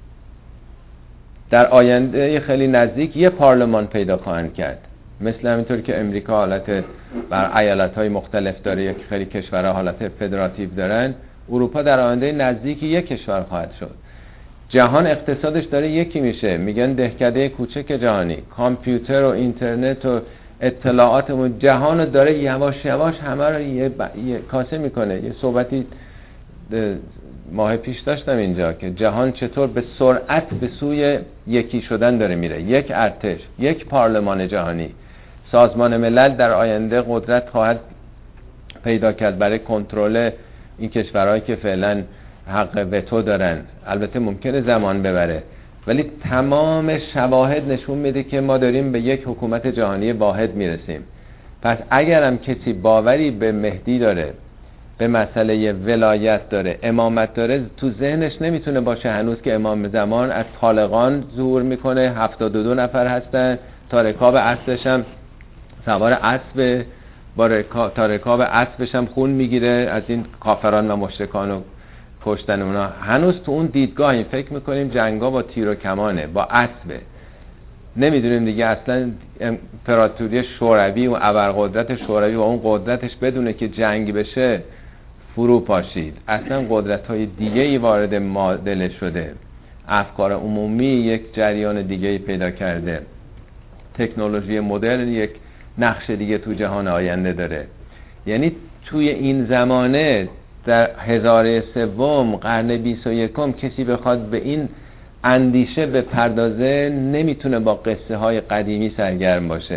در آینده خیلی نزدیک یه پارلمان پیدا خواهند کرد، مثل همینطور که امریکا حالت بر ایالت‌های مختلف داره، یک خیلی کشورها حالت فدراتیو دارن. اروپا در آینده نزدیک یک کشور خواهد شد. جهان اقتصادش داره یکی میشه. میگن دهکده کوچک جهانی، کامپیوتر و اینترنت و اطلاعاتمون جهان رو داره یواش یواش همه رو یه کاسه میکنه. یه صحبتی ماه پیش داشتم اینجا که جهان چطور به سرعت به سوی یکی شدن داره میره. یک ارتش، یک پارلمان جهانی. سازمان ملل در آینده قدرت خواهد پیدا کرد برای کنترل این کشورهایی که فعلا حق وتو دارن. البته ممکنه زمان ببره، ولی تمام شواهد نشون میده که ما داریم به یک حکومت جهانی واحد میرسیم. پس اگرم کسی باوری به مهدی داره، به مسئله ولایت داره، امامت داره، تو ذهنش نمیتونه باشه هنوز که امام زمان از طالقان ظهور میکنه، 72 نفر هستن، تا رکاب اسبش هم سوار اسب، تا رکاب اسبش هم خون میگیره از این کافران و مشرکان و کشتن اونا. هنوز تو اون دیدگاهی فکر میکنیم جنگا با تیر و کمانه، با اسبه. نمیدونیم دیگه اصلا امپراتوری شوروی و ابرقدرت شوروی و اون قدرتش بدونه که جنگ بشه فرو پاشید. اصلا قدرت های دیگه ای وارد معادله شده، افکار عمومی یک جریان دیگه ای پیدا کرده، تکنولوژی مدرن یک نقش دیگه تو جهان آینده داره. یعنی توی این زمانه در هزاره سوم قرن 21 کسی بخواد به این اندیشه به پردازه نمیتونه با قصه های قدیمی سرگرم باشه.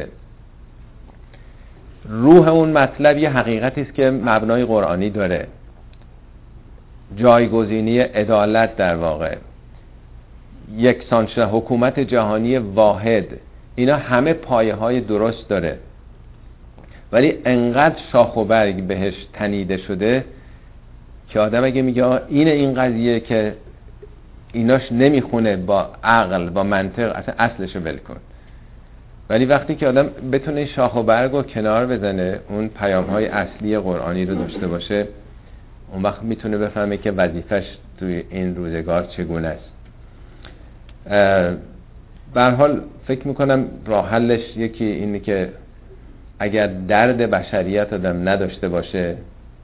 روح اون مطلب یه حقیقتی است که مبنای قرآنی داره، جایگزینی عدالت، در واقع یکسان شدن، حکومت جهانی واحد، اینا همه پایه های درست داره. ولی انقدر شاخ و برگ بهش تنیده شده که آدم اگه میگه این قضیه که ایناش نمیخونه با عقل با منطق، اصلا اصلشو ول کن. ولی وقتی که آدم بتونه شاخ و برگ رو کنار بزنه، اون پیام‌های اصلی قرآنی رو داشته باشه، اون وقت میتونه بفهمه که وظیفش توی این روزگار چگونه است. به هر حال فکر میکنم راه حلش یکی اینه که اگر درد بشریت آدم نداشته باشه،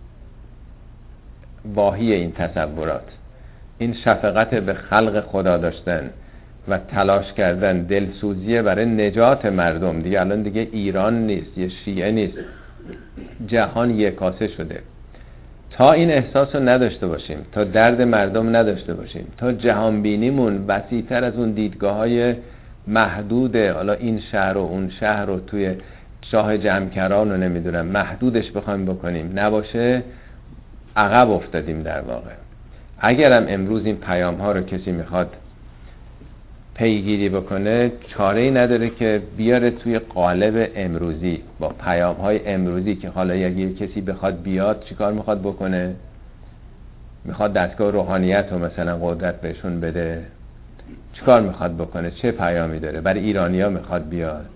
واهی این تصورات، این شفقت به خلق خدا داشتن و تلاش کردن، دلسوزی برای نجات مردم، دیگه الان دیگه ایران نیست، یه شیعه نیست، جهان یک کاسه شده. تا این احساس رو نداشته باشیم، تا درد مردم نداشته باشیم، تا جهان بینیمون وسیع‌تر از اون دیدگاه‌های محدوده، حالا این شهر و اون شهر رو توی شاه جمکران رو نمیدونم محدودش بخوایم بکنیم نباشه، عقب افتادیم در واقع. اگرم امروز این پیام ها رو کسی میخواد پیگیری بکنه، چاره‌ای نداره که بیاره توی قالب امروزی با پیام های امروزی، که حالا اگه کسی بخواد بیاد چیکار میخواد بکنه؟ میخواد دستگاه روحانیت رو مثلا قدرت بهشون بده؟ چیکار میخواد بکنه؟ چه پیامی داره؟ برای ایرانی‌ها میخواد بیاد؟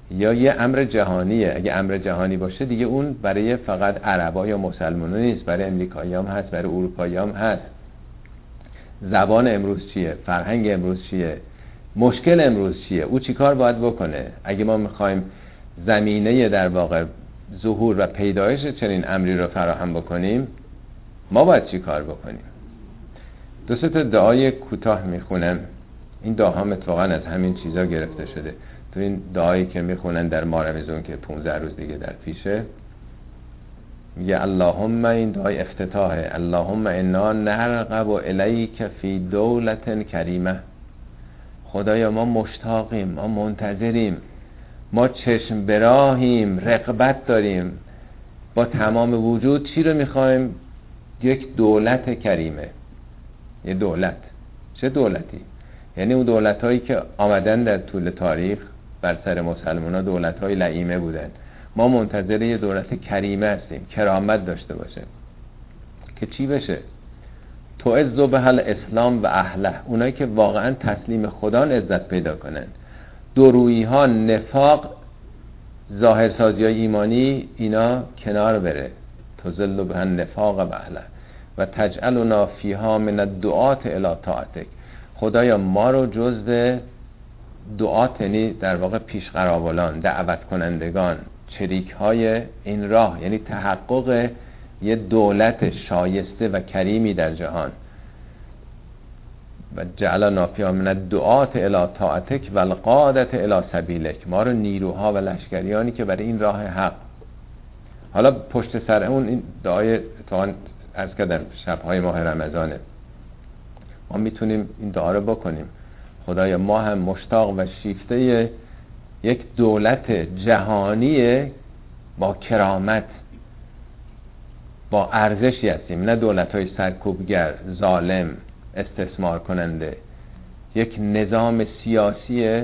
یا یه امر جهانیه. اگه امر جهانی باشه دیگه اون برای فقط عربا یا مسلمانان نیست، برای امریکایی‌ها هم هست، برای اروپایی‌ها هم هست. زبان امروز چیه؟ فرهنگ امروز چیه؟ مشکل امروز چیه؟ او چیکار باید بکنه؟ اگه ما میخوایم زمینه در واقع ظهور و پیدایش چنین امری رو فراهم بکنیم، ما باید چیکار بکنیم؟ دو سه تا دعای کوتاه میخونم. این دعاها اتفاقا از همین چیزا گرفته شده. تو این دعایی که میخونن در ماه رمضان که 15 روز دیگه در پیشه، میگه اللهم، این دعای افتتاحه، اللهم انا نرغب الیک فی دولت کریمه. خدایا ما مشتاقیم، ما منتظریم، ما چشم براهیم، رغبت داریم، با تمام وجود چی رو میخوایم؟ یک دولت کریمه. یه دولت. چه دولتی؟ یعنی اون دولت هایی که آمدن در طول تاریخ بر سر مسلمان ها دولت های لئیمه بودن. ما منتظر یه دولت کریمه هستیم، کرامت داشته باشه. که چی بشه؟ تعز به الاسلام و اهله. اونایی که واقعا تسلیم خدا عزت پیدا کنن. دورویی ها، نفاق، ظاهرسازی های ایمانی، اینا کنار بره. تذل به النفاق و اهله و تجعلنا فیها من الدعات الی طاعتک. خدایا ما رو جزو دعات، یعنی در واقع پیشقراولان، دعوت کنندگان، شریک های این راه، یعنی تحقق یه دولت شایسته و کریمی در جهان. و جعلنا فیها من الدعات الی طاعتک و القادة الی سبیلک. ما رو نیروها و لشکریانی که برای این راه حق. حالا پشت سر اون این دعای اتفاقاً عرض کردم شب‌های ماه رمضانه، ما میتونیم این دعا رو بکنیم. خدایا ما هم مشتاق و شیفته یک دولت جهانی با کرامت، با ارزشی هستیم، نه دولت‌های سرکوبگر، ظالم، استثمار کننده. یک نظام سیاسی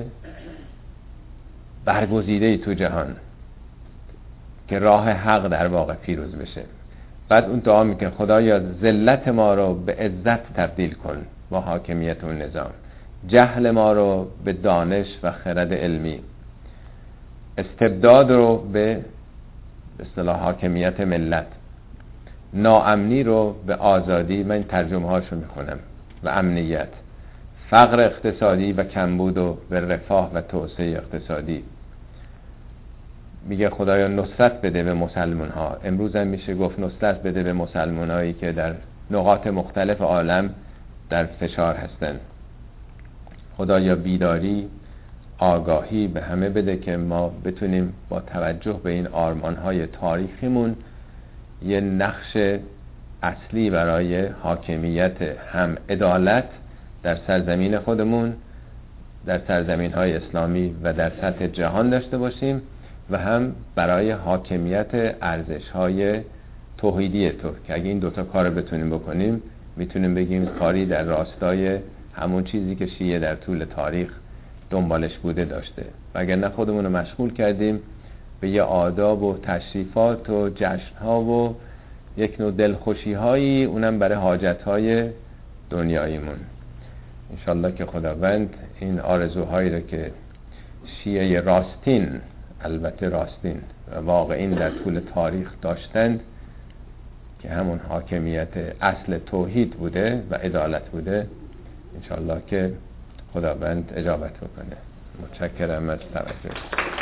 برگزیده‌ای تو جهان که راه حق در واقع پیروز بشه. بعد اون دعا میکنه خدایا ذلت ما رو به عزت تبدیل کن با حاکمیت اون نظام، جهل ما رو به دانش و خرد علمی، استبداد رو به اصطلاح حاکمیت ملت، ناامنی رو به آزادی، من ترجمه هاشو میخونم، و امنیت، فقر اقتصادی و کمبود و به رفاه و توسعه اقتصادی. میگه خدایا نصرت بده به مسلمان ها. امروز هم میشه گفت نصرت بده به مسلمان هایی که در نقاط مختلف عالم در فشار هستن. خدایا بیداری، آگاهی به همه بده که ما بتونیم با توجه به این آرمان های تاریخیمون یه نقش اصلی برای حاکمیت هم عدالت در سرزمین خودمون، در سرزمین های اسلامی و در سطح جهان داشته باشیم، و هم برای حاکمیت ارزش های توحیدی تو، که اگه این دوتا کار رو بتونیم بکنیم میتونیم بگیم کاری در راستای همون چیزی که شیعه در طول تاریخ دنبالش بوده داشته. و اگر نه خودمون رو مشغول کردیم به یه آداب و تشریفات و جشن ها و یک نوع دلخوشی هایی، اونم برای حاجت های دنیاییمون. انشالله که خداوند این آرزوهایی رو که شیعه راستین، البته راستین و واقعین در طول تاریخ داشتند، که همون حاکمیت اصل توحید بوده و عدالت بوده، انشالله که خداوند اجابت بکنه. متشکرم از توجه.